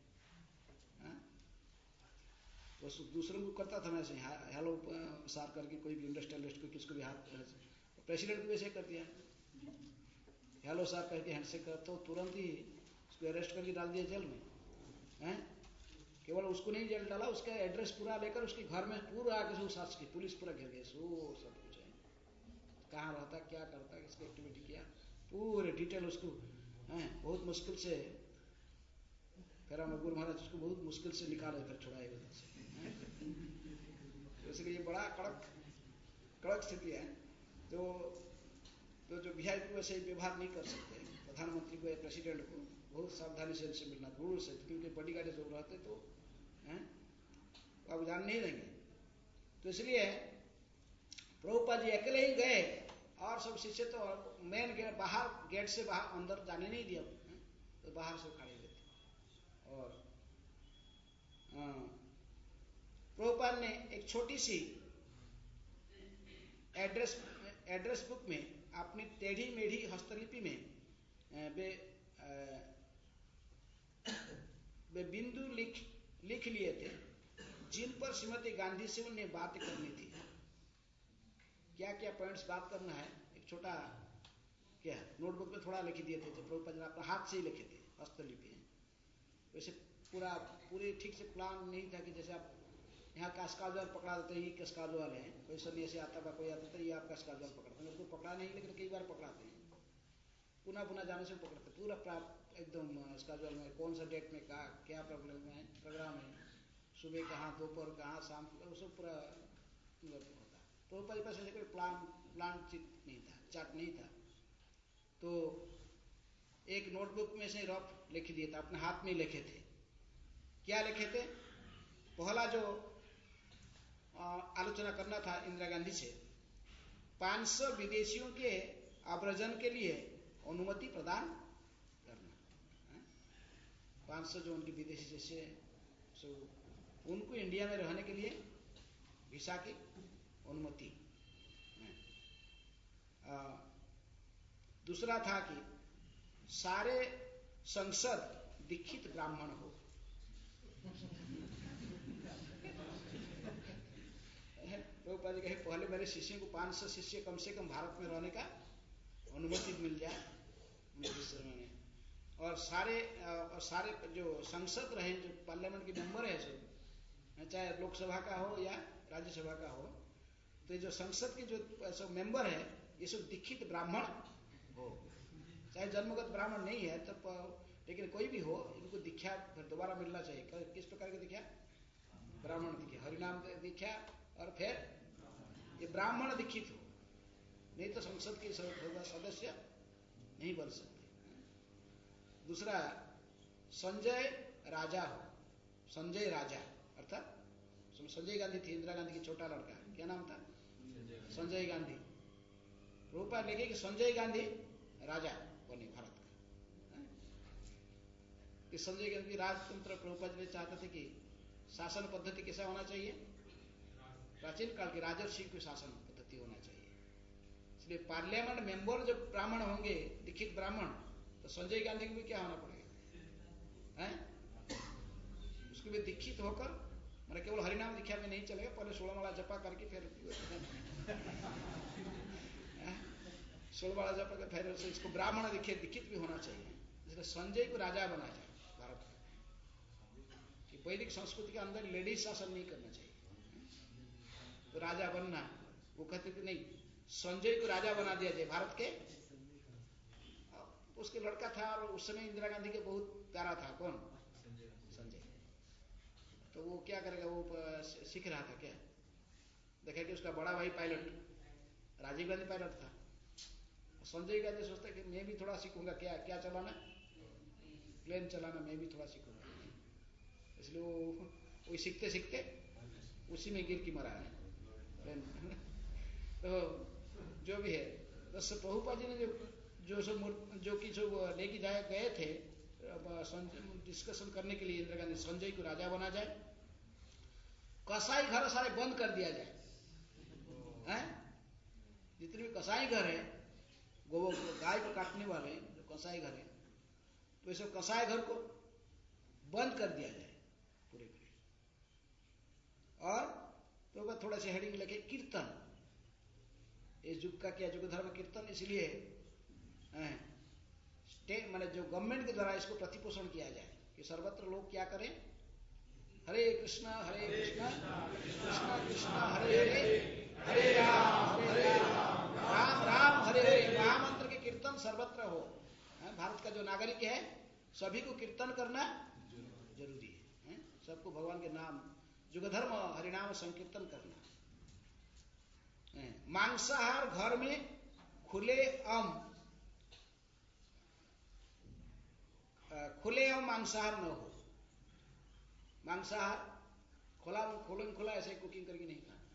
वो दूसरों को करता था वैसे, हेलो सर करके कोई भी इंडस्ट्रियलिस्ट को किसको भी हाथ, प्रेसिडेंट को वैसे कर दिया, हेलो सर करके हैंडशेक करता, तो तुरंत ही उसको अरेस्ट करके डाल दिया जेल में। केवल उसको नहीं जेल डाला, उसका एड्रेस पूरा लेकर उसके घर में पूरा आके सब सर्च की, पुलिस पूरा घेर गई, सब कुछ है, कहाँ रहता, क्या करता, किसकी एक्टिविटी किया, पूरे डिटेल उसको बहुत मुश्किल से, फिर हम गुरु महाराज उसको बहुत मुश्किल से निकाले, फिर छुड़ाए उधर से। इसलिए बड़ा कड़क स्थिति है। तो जो वीआईपी वैसे व्यवहार नहीं कर सकते, प्रधानमंत्री को या प्रेसिडेंट को बहुत सावधानी से इनसे मिलना, दूर से, क्योंकि बॉडीगार्ड जो रहते तो अब जान नहीं देंगे। तो इसलिए प्रभुपाद जी अकेले ही गए, और सब शिष्य तो मेन गेट बाहर, गेट से बाहर अंदर जाने नहीं दिया, तो बाहर से खड़े हुए थे। और प्रभुपाद ने एक छोटी सी एड्रेस बुक में अपनी टेढ़ी मेढ़ी हस्तलिपि में वे बिंदु लिख लिए थे, जिन पर श्रीमती गांधी से उन्हें बात करनी थी। क्या क्या पॉइंट्स बात करना है, एक छोटा क्या नोटबुक में थोड़ा लिख दिए थे, जो प्रभुपाद ने अपने हाथ से ही लिखे थे, हस्तलिपि। वैसे पूरे ठीक से प्लान नहीं था कि जैसे आप यहाँ कास्काजवाल पकड़ा देते, ये कास्काजवाल है, कोई सन्यासी आता था, कोई आता था, ये आप कास्काजवाल पकड़ते हैं, उसको पकड़ा नहीं, लेकिन कई बार पकड़ाते हैं, पुनः जाने से पकड़ते, पूरा एकदम कास्काजवाल में कौन सा डेट में क्या प्रोग्राम है, सुबह कहाँ, दोपहर कहाँ, शाम को, सब पूरा होता। तो पास ऐसे कोई प्लान चिट नहीं था, चार्ट नहीं था। तो एक नोटबुक में से रफ लिख दिए थे, अपने हाथ में लिखे थे। क्या लिखे थे? पहला जो आलोचना करना था इंदिरा गांधी से, 500 विदेशियों के आव्रजन के लिए अनुमति प्रदान करना। 500 जो उनके विदेशी शिष्य, उनको इंडिया में रहने के लिए वीसा की अनुमति। दूसरा था कि सारे संसद दीक्षित ब्राह्मण हो। प्रभुपाद जी कहे पहले मेरे शिष्यों को 500 शिष्य कम से कम भारत में रहने का अनुमति मिल जाए, और सारे जो संसद रहे, जो पार्लियामेंट के मेंबर है, सब चाहे लोकसभा का हो या राज्यसभा का हो, तो जो संसद के जो सब मेंबर है, ये सब दीक्षित ब्राह्मण हो, चाहे जन्मगत ब्राह्मण नहीं है तो, लेकिन कोई भी हो, इनको दीक्षा फिर दोबारा मिलना चाहिए। किस प्रकार की दीक्षा? ब्राह्मण दीक्षा, हरिनाम दीक्षा, और फिर ये ब्राह्मण दीक्षित हो, नहीं तो संसद के सदस्य नहीं बन सकते। दूसरा, संजय राजा हो, संजय राजा, अर्थात संजय गांधी थी इंदिरा गांधी की छोटा लड़का, क्या नाम था? संजय गांधी। प्रभुपाद लिखे कि संजय गांधी राजा बने भारत का। कि संजय गांधी राजतंत्र, प्रभुपाद जी चाहते थे कि शासन पद्धति कैसा होना चाहिए? प्राचीन काल की राजर्षि की शासन पद्धति होना चाहिए। इसलिए पार्लियामेंट मेंबर जब ब्राह्मण होंगे, दीक्षित ब्राह्मण, तो संजय गांधी को भी क्या होना पड़ेगा? उसको भी दीक्षित होकर, मतलब केवल हरिनाम दीक्षा में नहीं चलेगा, पहले 16 माला जपा करके फिर 16 माला जपा कर फिर इसको ब्राह्मण दीक्षित भी होना चाहिए। इसलिए संजय को राजा बना जाए भारत का, कि वैदिक संस्कृति के अंदर लेडीज शासन नहीं करना चाहिए। तो राजा बनना, वो कहते कि नहीं, संजय को राजा बना दिया जाए भारत के। उसके लड़का था और उस समय इंदिरा गांधी के बहुत प्यारा था, कौन? संजय। तो वो क्या करेगा, वो सीख रहा था क्या, देखा कि उसका बड़ा भाई पायलट राजीव गांधी पायलट था। संजय गांधी सोचता कि मैं भी थोड़ा सीखूंगा, क्या क्या चलाना, प्लेन चलाना, मैं भी थोड़ा सीखूंगा। इसलिए वो सीखते सीखते उसी में गिर की मरा है प्लेन। तो जो भी है, तो प्रभुपाद जी ने जो कि लेके गए थे डिस्कशन करने के लिए इंदिरा गांधी, संजय को राजा बना जाए, कसाई घर सारे बंद कर दिया जाए, हैं? जितने भी कसाई घर है, गाय को काटने वाले जो कसाई घर है, तो इस कसाई घर को बंद कर दिया जाए पूरे पूरे। और तो थोड़ा सा हेडिंग लगे कीर्तन, इस युग का क्या युग धर्म कीर्तन, इसलिए स्टेट माने जो गवर्नमेंट के द्वारा इसको प्रतिपोषण किया जाए कि सर्वत्र लोग क्या करें, हरे कृष्णा कृष्णा कृष्णा हरे हरे, हरे राम राम राम हरे हरे। महामंत्र के कीर्तन सर्वत्र हो। भारत का जो नागरिक है सभी को कीर्तन करना जरूरी है, सबको भगवान के नाम युग धर्म हरिनाम संकीर्तन करना। मांसाहार घर में खुले मांसाहार न हो। मांसाहार खोला ऐसे कुकिंग करके नहीं खाना।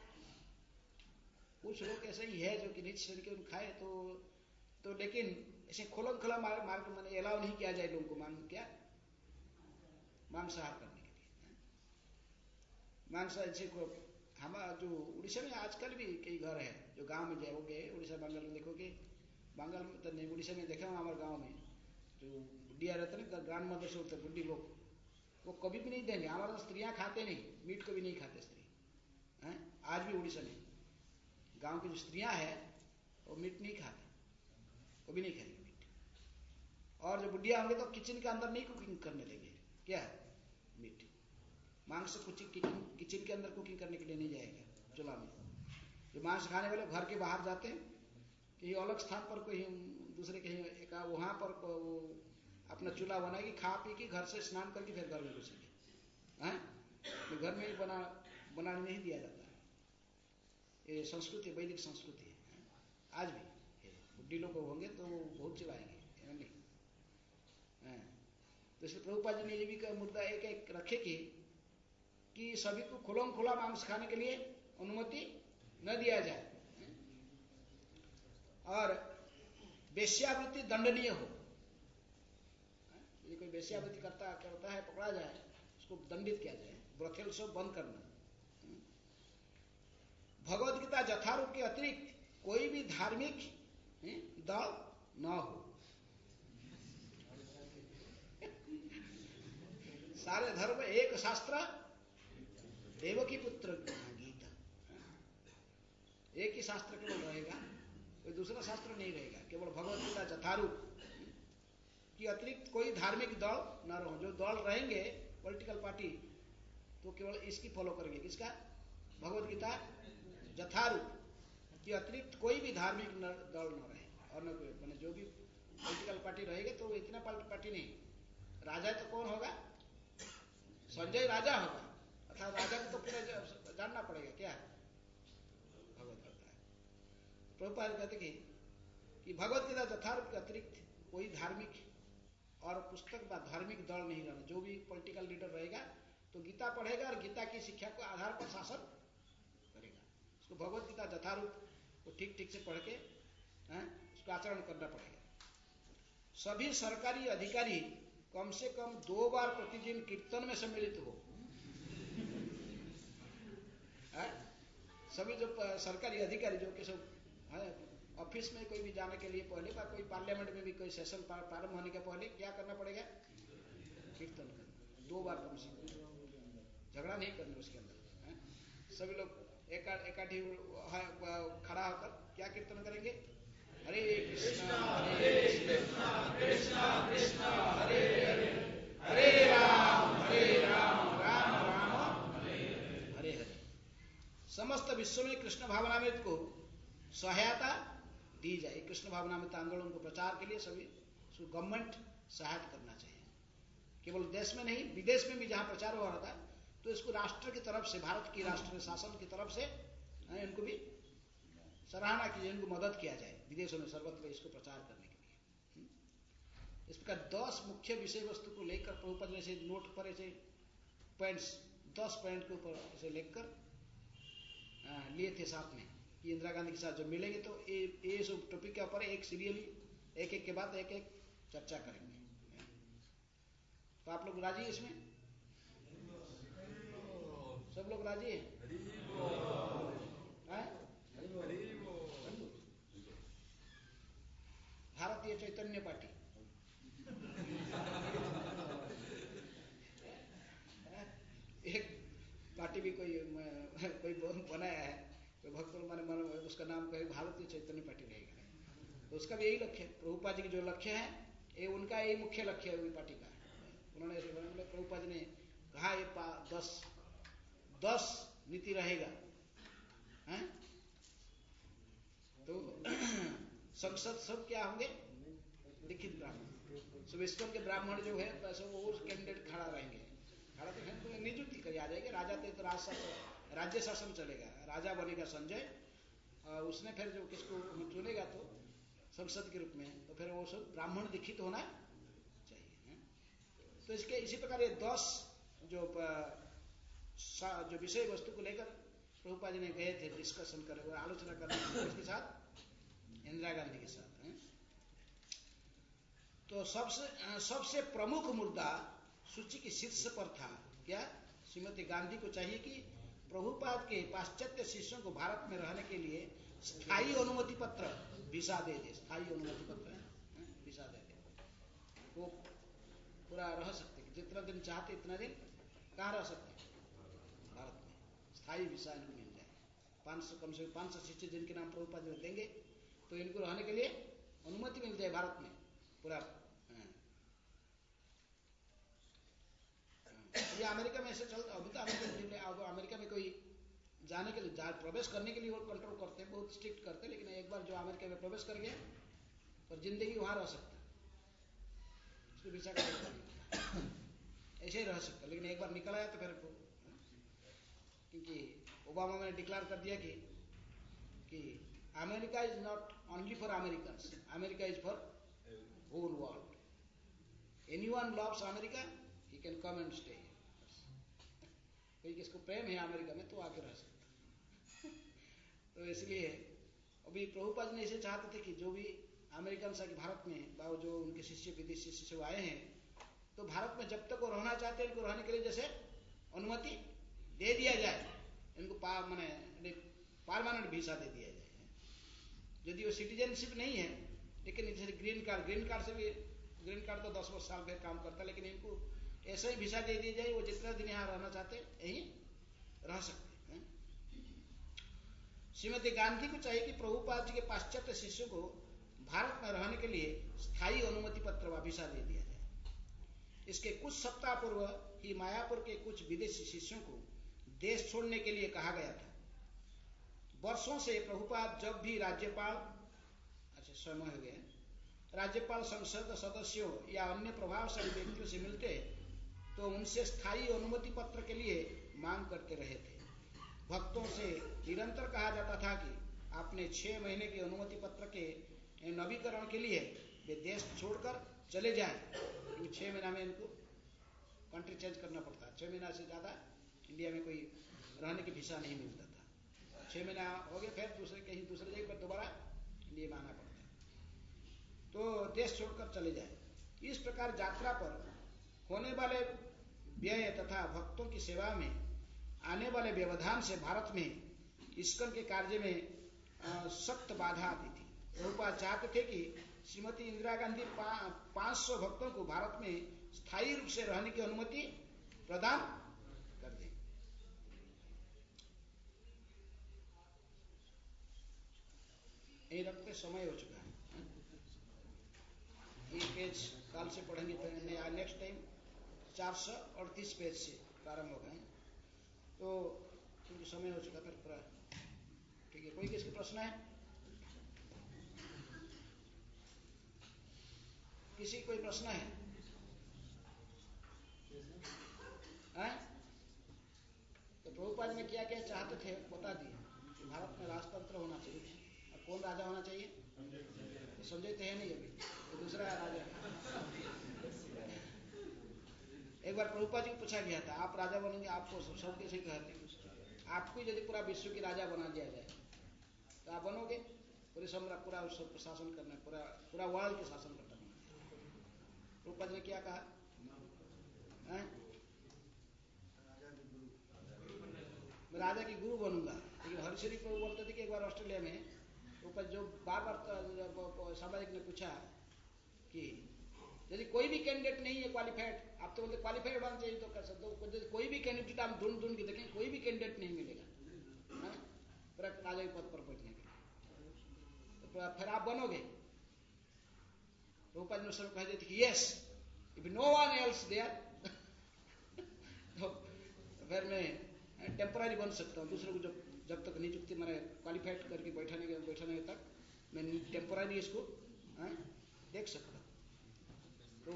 कुछ लोग ऐसे ही है जो कि नीच शरीर के खाए तो लेकिन ऐसे खोला मार के मैंने अलाउ नहीं किया जाए लोगों को मांसाहार करने के लिए। मांसाहार ऐसे को हम जो उड़ीसा में आजकल भी कई घर है, जो गांव में जाओगे उड़ीसा बंगाल में देखोगे, बंगाल में तो नहीं, उड़ीसा में देखा हूँ हमारे गांव में जो बुढ़िया रहते ना, ग्रांड मदर से होते बुढ़ी लोग, वो कभी भी नहीं देंगे। हमारे तो स्त्रियां खाते नहीं, मीट को भी नहीं खाते स्त्री हैं। आज भी उड़ीसा में गांव की जो स्त्रियां हैं वो मीट नहीं खाते, वो भी नहीं खाएंगे मीट। और जो बुढ़िया होंगे तो किचन के अंदर नहीं कुकिंग करने देंगे, क्या मीट मांस किचन के अंदर कुकिंग करने के लिए नहीं जाएगा चूल्हा में। जो मांस खाने वाले घर के बाहर जाते हैं, कहीं अलग स्थान पर कोई दूसरे कहीं वहां पर वो अपना चूल्हा बनाएगी, खा पी के घर से स्नान करके फिर घर में घुसेंगे। घर में ही बनाने नहीं दिया जाता है। ये संस्कृति वैदिक संस्कृति है, आज भी बुढ़ी लोग होंगे तो बहुत चिल्लाएंगे नहीं। तो इसलिए प्रभुपाद जी ने ये भी मुद्दा एक रखे कि सभी को खुला मांस खाने के लिए अनुमति न दिया जाए, और वेश्यावृत्ति दंडनीय हो। यदि कोई वेश्यावृत्ति करता है, पकड़ा जाए, उसको दंडित किया जाए, ब्रोथेल सब बंद करना। भगवद गीता यथारूप के अतिरिक्त कोई भी धार्मिक दल न हो। सारे धर्म एक शास्त्र, देवकी पुत्र गीता, एक ही शास्त्र केवल रहेगा, कोई दूसरा शास्त्र नहीं रहेगा, केवल भगवद गीता यथारूप की अतिरिक्त कोई धार्मिक दल न रहो। जो दल रहेंगे पॉलिटिकल पार्टी तो केवल इसकी फॉलो करेंगे, किसका, भगवद गीता यथारूप की अतिरिक्त कोई भी धार्मिक दल न रहे। और न कोई मैंने जो भी पॉलिटिकल पार्टी रहेगा तो इतना पार्टी नहीं, राजा तो कौन होगा, संजय राजा होगा, अर्थात राजा को तो पूरा जानना पड़ेगा क्या भगवत गीता। प्रभुपाद कहते कि भगवत गीता यथारूप के अतिरिक्त कोई धार्मिक और पुस्तक व धार्मिक दल नहीं रहना। जो भी पॉलिटिकल लीडर रहेगा तो गीता पढ़ेगा और गीता की शिक्षा को आधार पर शासन करेगा। उसको भगवत गीता यथारूप को ठीक से पढ़ के उसको आचरण करना पड़ेगा। सभी सरकारी अधिकारी कम से कम 2 बार प्रतिदिन कीर्तन में सम्मिलित हो। सभी जो सरकारी अधिकारी जो कि सब ऑफिस में कोई भी जाने के लिए पहले, कोई पार्लियामेंट में भी कोई सेशन प्रारंभ होने के पहले क्या करना पड़ेगा, कीर्तन करना 2 बार कम से कम। झगड़ा नहीं करना उसके अंदर। सभी लोग एकाठी खड़ा होकर क्या कीर्तन करेंगे, हरे कृष्णा कृष्णा कृष्णा हरे हरे, हरे राम राम राम हरे हरे। समस्त विश्व में कृष्ण भावनामृत को सहायता दी जाए। कृष्ण भावनामृत आंदोलन को प्रचार के लिए सभी गवर्नमेंट सहायता करना चाहिए। केवल देश में नहीं, विदेश में भी जहां प्रचार हो रहा था, तो इसको राष्ट्र की तरफ से, भारत की राष्ट्र शासन की तरफ से इनको भी सराहना की जाए, इनको मदद किया जाए विदेशों में सर्वत्र इसको प्रचार करने के लिए। इस प्रकार 10 मुख्य विषय वस्तु को लेकर प्रभुपाद ने ऐसे नोट पर ऐसे पॉइंट्स 10 पॉइंट के ऊपर ऐसे लिखकर लिए थे साथ में कि इंदिरा गांधी के साथ जब मिलेंगे तो ये सब टॉपिक के ऊपर एक सीरियली एक एक के बाद एक एक चर्चा करेंगे। तो आप लोग राजी हैं इसमें? सब लोग राजी हैं? भारतीय चैतन्य पार्टी एक पार्टी भी कोई बनाया है, कोई भक्त माने उसका नाम कहे भारतीय चैतन्य पार्टी रहेगा। तो उसका भी यही लक्ष्य है। प्रभुपाद जी के जो लक्ष्य है, ये उनका यही मुख्य लक्ष्य है उनकी पार्टी का। उन्होंने ऐसे बोला, प्रभुपाद जी ने कहा ये 10 नीति रहेगा है? तो संसद सब क्या होंगे? लिखित ब्राह्मण। सब इस्कॉन के ब्राह्मण जो है वो कैंडिडेट खड़ा रहेंगे। खड़ा तो नियुक्ति करी आ जाएगी। राजा तो राज्य शासन चलेगा, राजा बनेगा संजय, उसने फिर जो किसको चुनेगा तो संसद के रूप में, तो फिर वो सब ब्राह्मण दीक्षित होना चाहिए। तो इसके इसी प्रकार ये 10 जो विषय वस्तु को लेकर प्रभुपाद जी ने गए थे डिस्कशन करने, आलोचना करने उसके साथ, इंदिरा गांधी के साथ है। तो सबसे प्रमुख मुद्दा सूची की शीर्ष पर था क्या? श्रीमती गांधी को चाहिए कि प्रभुपाद के पाश्चात्य शिष्यों को भारत में रहने के लिए स्थायी अनुमति पत्र वीसा दे दे। स्थायी अनुमति पत्र वीसा दे दे, वो पूरा रह सकते, जितना दिन चाहते इतना दिन कहाँ रह सकते भारत में। स्थायी वीसा इनको मिल जाए। 500 कम से कम 500 शिष्य जिनके नाम प्रभुपाद जी देंगे तो इनको रहने के लिए अनुमति मिल जाए भारत में पूरा। ये अमेरिका में ऐसे चलता, अभी तो अमेरिका में कोई जाने के लिए प्रवेश करने के लिए वो कंट्रोल करते हैं, बहुत स्ट्रिक्ट करते हैं, लेकिन एक बार जो अमेरिका में प्रवेश कर गया और जिंदगी वहां रह सकता, उसको वीसा का ऐसे ही रह सकता। लेकिन एक बार निकल आया तो फिर क्योंकि ओबामा ने डिक्लेयर कर दिया कि America is not only for American, America is for whole world. Anyone loves America he can come and stay. कोई किसको प्रेम है अमेरिका में तो आके रह सकता। तो इसलिए अभी प्रभुपाद ने इसे चाहते थे कि जो भी अमेरिकन से भारत में जो उनके शिष्य विदेशी शिष्य आए हैं, तो भारत में जब तक वो रहना चाहते हैं इनको रहने के लिए जैसे अनुमति दे दिया जाए, इनको माने परमानेंट वीसा दे दिया जाए। यदि वो सिटीजनशिप नहीं है, लेकिन जैसे ग्रीन कार्ड से भी, ग्रीन कार्ड तो 10 साल फिर काम करता है, लेकिन इनको ऐसा ही वीसा दे दिया जाए, वो जितना दिन यहाँ रहना चाहते यहीं रह सकते हैं। श्रीमती गांधी को चाहिए कि प्रभुपाद जी के पाश्चात्य शिष्यों को भारत में रहने के लिए स्थायी अनुमति पत्र व वीसा दे दिया जाए। इसके कुछ सप्ताह पूर्व ही मायापुर के कुछ विदेशी शिष्यों को देश छोड़ने के लिए कहा गया था। वर्षों से प्रभुपाद जब भी राज्यपाल संसद सदस्यों या अन्य प्रभावशाली व्यक्तियों से मिलते तो उनसे स्थायी अनुमति पत्र के लिए मांग करते रहे थे। भक्तों से निरंतर कहा जाता था कि अपने 6 महीने के अनुमति पत्र के नवीकरण के लिए वे देश छोड़कर चले जाएं, क्योंकि 6 महीना में इनको कंट्री चेंज करना पड़ता है। 6 महीना से ज़्यादा इंडिया में कोई रहने की वीसा नहीं मिलता था। 6 महीना हो गया फिर कहीं दूसरे जगह पर दोबारा इंडिया में आना पड़ता है, तो देश छोड़कर चले जाए। इस प्रकार यात्रा पर होने वाले व्यय तथा भक्तों की सेवा में आने वाले व्यवधान से भारत में इस्कॉन के कार्य में सख्त बाधा आती थी। प्रभुपाद चाहते थे कि श्रीमती इंदिरा गांधी 500 भक्तों को भारत में स्थायी रूप से रहने की अनुमति प्रदान कर दें। यही रखते समय हो चुका है। ये पेज कल से पढ़ेंगे, नेक्स्ट टाइम 438 पेज से प्रारंभ हो गए, तो क्योंकि समय हो चुका फिर पूरा ठीक है, कोई किसके प्रश्न है? किसी कोई प्रश्न है? तो प्रभुपाद ने क्या क्या चाहते थे बता दिए। भारत में राजतंत्र होना चाहिए। और कौन राजा होना चाहिए? तो संजय तो है नहीं अभी, तो दूसरा राजा। एक बार प्रभुपाद जी को पूछा गया था, आप राजा बनेंगे, आपको सब कैसे कहते हैं, आपको यदि पूरा विश्व की राजा बना दिया जाए तो आप बनोगे? पूरे सम्राट, पूरा शासन करना, पूरा वर्ल्ड के शासन करना। प्रभुपाद ने क्या कहा? मैं राजा की गुरु बनूंगा। लेकिन हरिश्री प्रभु बोलते थे कि एक बार ऑस्ट्रेलिया में ऊपर जो बार बार सामाजिक ने पूछा कि यदि कोई भी कैंडिडेट नहीं है क्वालिफाइड, आप तो बोलते क्वालिफाइड होना चाहिए तो कर सकते हो, कोई भी कैंडिडेट आप ढूंढ के देखें, कोई भी कैंडिडेट नहीं मिलेगा राजा के पद पर बैठने के लिए, तो फिर आप बनोगे? प्रभुपाद ने उस समय कह देते कि yes, if no one else there तो फिर मैं टेम्पररी बन सकता हूँ, दूसरे को जब तक नियुक्ति मैंने क्वालिफाइड करके बैठाने तक मैं टेम्पररी इसको देख सकता हूँ। तो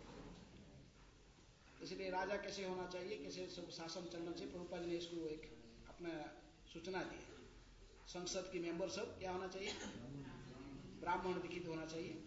इसलिए राजा कैसे होना चाहिए, कैसे सब शासन चलना चाहिए, प्रभुपाद ने इसको एक अपना सूचना दी। संसद की मेंबर सब क्या होना चाहिए? ब्राह्मण लिखित होना चाहिए।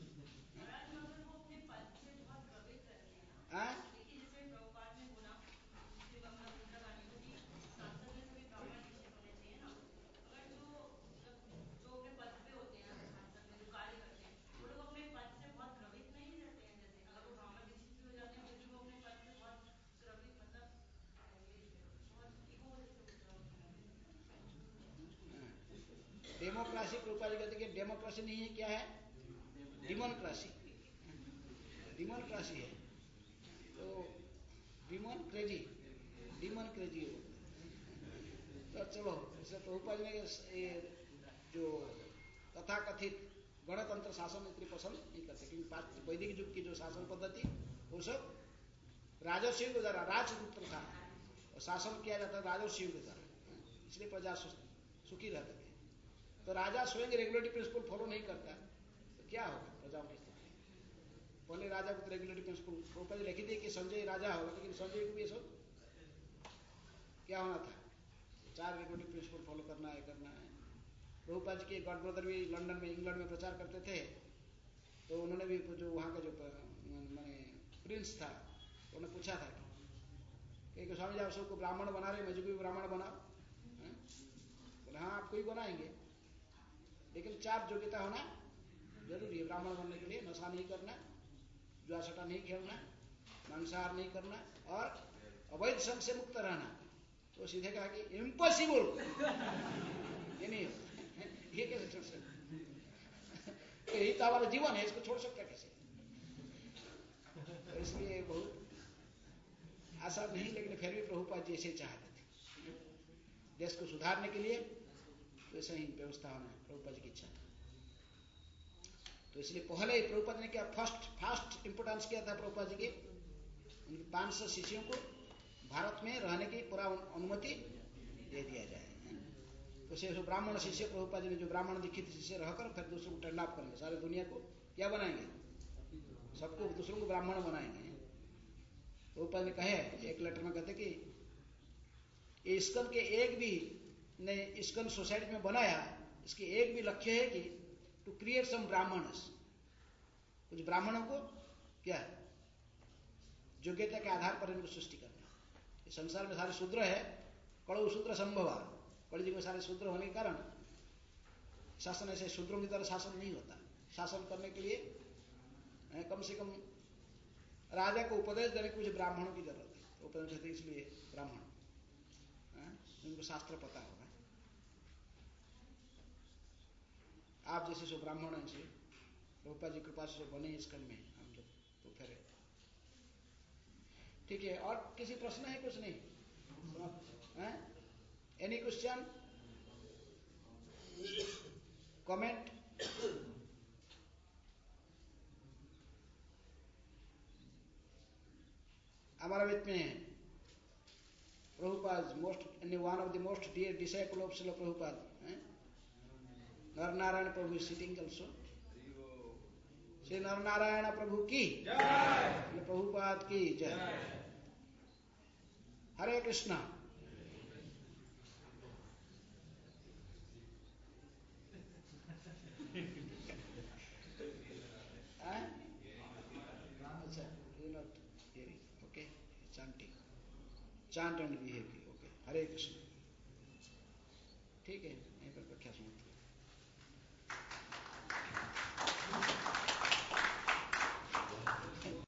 डेमोक्रेसी, प्रभुपाद कहते कि डेमोक्रेसी नहीं है, क्या है? डिमोक्रेसी। डिमोक्रेसी है तो डिमन क्रेजी हो। तो चलो, इससे प्रभुपाद ने जो तथाकथित गणतंत्र शासन इतनी पसंद नहीं करते, क्योंकि वैदिक युग की जो शासन पद्धति वो सब राजस्व के द्वारा, राजतंत्र था और शासन किया जाता राजस्व के द्वारा, इसलिए प्रजा सुखी रहते थे। तो राजा स्वयं रेगुलेटरी प्रिंसिपल फॉलो नहीं करता तो क्या होगा प्रजाओं की स्थिति? पहले राजा को रेगुलेटरी प्रिंसिपल प्रभुपाद लिखी थी कि संजय राजा होगा, लेकिन संजय को भी सब क्या होना था? 4 रेगुलेटरी प्रिंसिपल फॉलो करना है। प्रभुपाद के गॉड ब्रदर भी लंदन में, इंग्लैंड में प्रचार करते थे, तो उन्होंने भी जो वहाँ का जो मैंने प्रिंस था, उन्होंने पूछा था कि स्वामी जी आप सबको ब्राह्मण बना रहे, मुझे भी ब्राह्मण बनाओ। बोले हाँ आपको ही बनाएंगे, लेकिन 4 योग्यता होना जरूरी है ब्राह्मण बनने के लिए। नशा नहीं करना, जुआ सट्टा नहीं खेलना, मांसाहार नहीं करना और अवैध संघ से मुक्त रहना। तो सीधे कहा कि इम्पॉसिबल, ये नहीं होता, ये कैसे छोड़ सकते? यही तो हमारा जीवन है, इसको छोड़ सकता कैसे? तो इसलिए बहुत आसान नहीं, लेकिन फिर भी प्रभुपाद जी ऐसे चाहते थे देश को सुधारने के लिए, तो ऐसा ही व्यवस्था होना है, प्रभुपाद जी की इच्छा। तो इसलिए पहले ही प्रभुपाद ने क्या फर्स्ट इंपोर्टेंस किया था प्रभुपाद जी के, उनके 500 शिष्यों को भारत में रहने की पूरा अनुमति दे दिया जाए। तो जो ब्राह्मण शिष्य प्रभुपाद जी ने जो ब्राह्मण दीक्षित शिष्य रहकर फिर दूसरों को टर्न अप करेंगे, सारे दुनिया को क्या बनाएंगे? सबको, दूसरों को ब्राह्मण बनाएंगे। प्रभुपाद ने कहे एक लेटर में कहते कि इस्कन के एक भी ने इस्कन सोसाइटी में बनाया, इसकी एक भी लक्ष्य है कि टू क्रिएट सम ब्राह्मण्स, कुछ ब्राह्मणों को क्या योग्यता के आधार पर इनको सृष्टि करना। इस संसार में सारे शूद्र है, कड़ु शूद्र संभव, कलयुग में सारे शूद्र होने के कारण शासन ऐसे शूद्रों की तरह शासन नहीं होता। शासन करने के लिए कम से कम राजा को उपदेश देने के लिए ब्राह्मणों की जरूरत है। तो उपदेश देते इसलिए ब्राह्मण, इनको शास्त्र पता होगा। आप जैसे जो ब्राह्मण हैं से प्रभुपाद जी कृपा से बने इस कर्म में हम लोग, तो फिर ठीक है। और किसी प्रश्न है? कुछ नहीं? Any question, comment? हमारा विद में Prabhupada, one of the most dear disciple of Srila Prabhupada, Narnarayana Prabhu is sitting also. Say Narnarayana Prabhu ki
Jai.
Prabhupada ki Jai. Hare Krishna. अच्छा, you are not hearing. Okay, chanting. Chant and behave. Okay. Hare Krishna. ठीक है, यहीं पर व्याख्या समाप्त।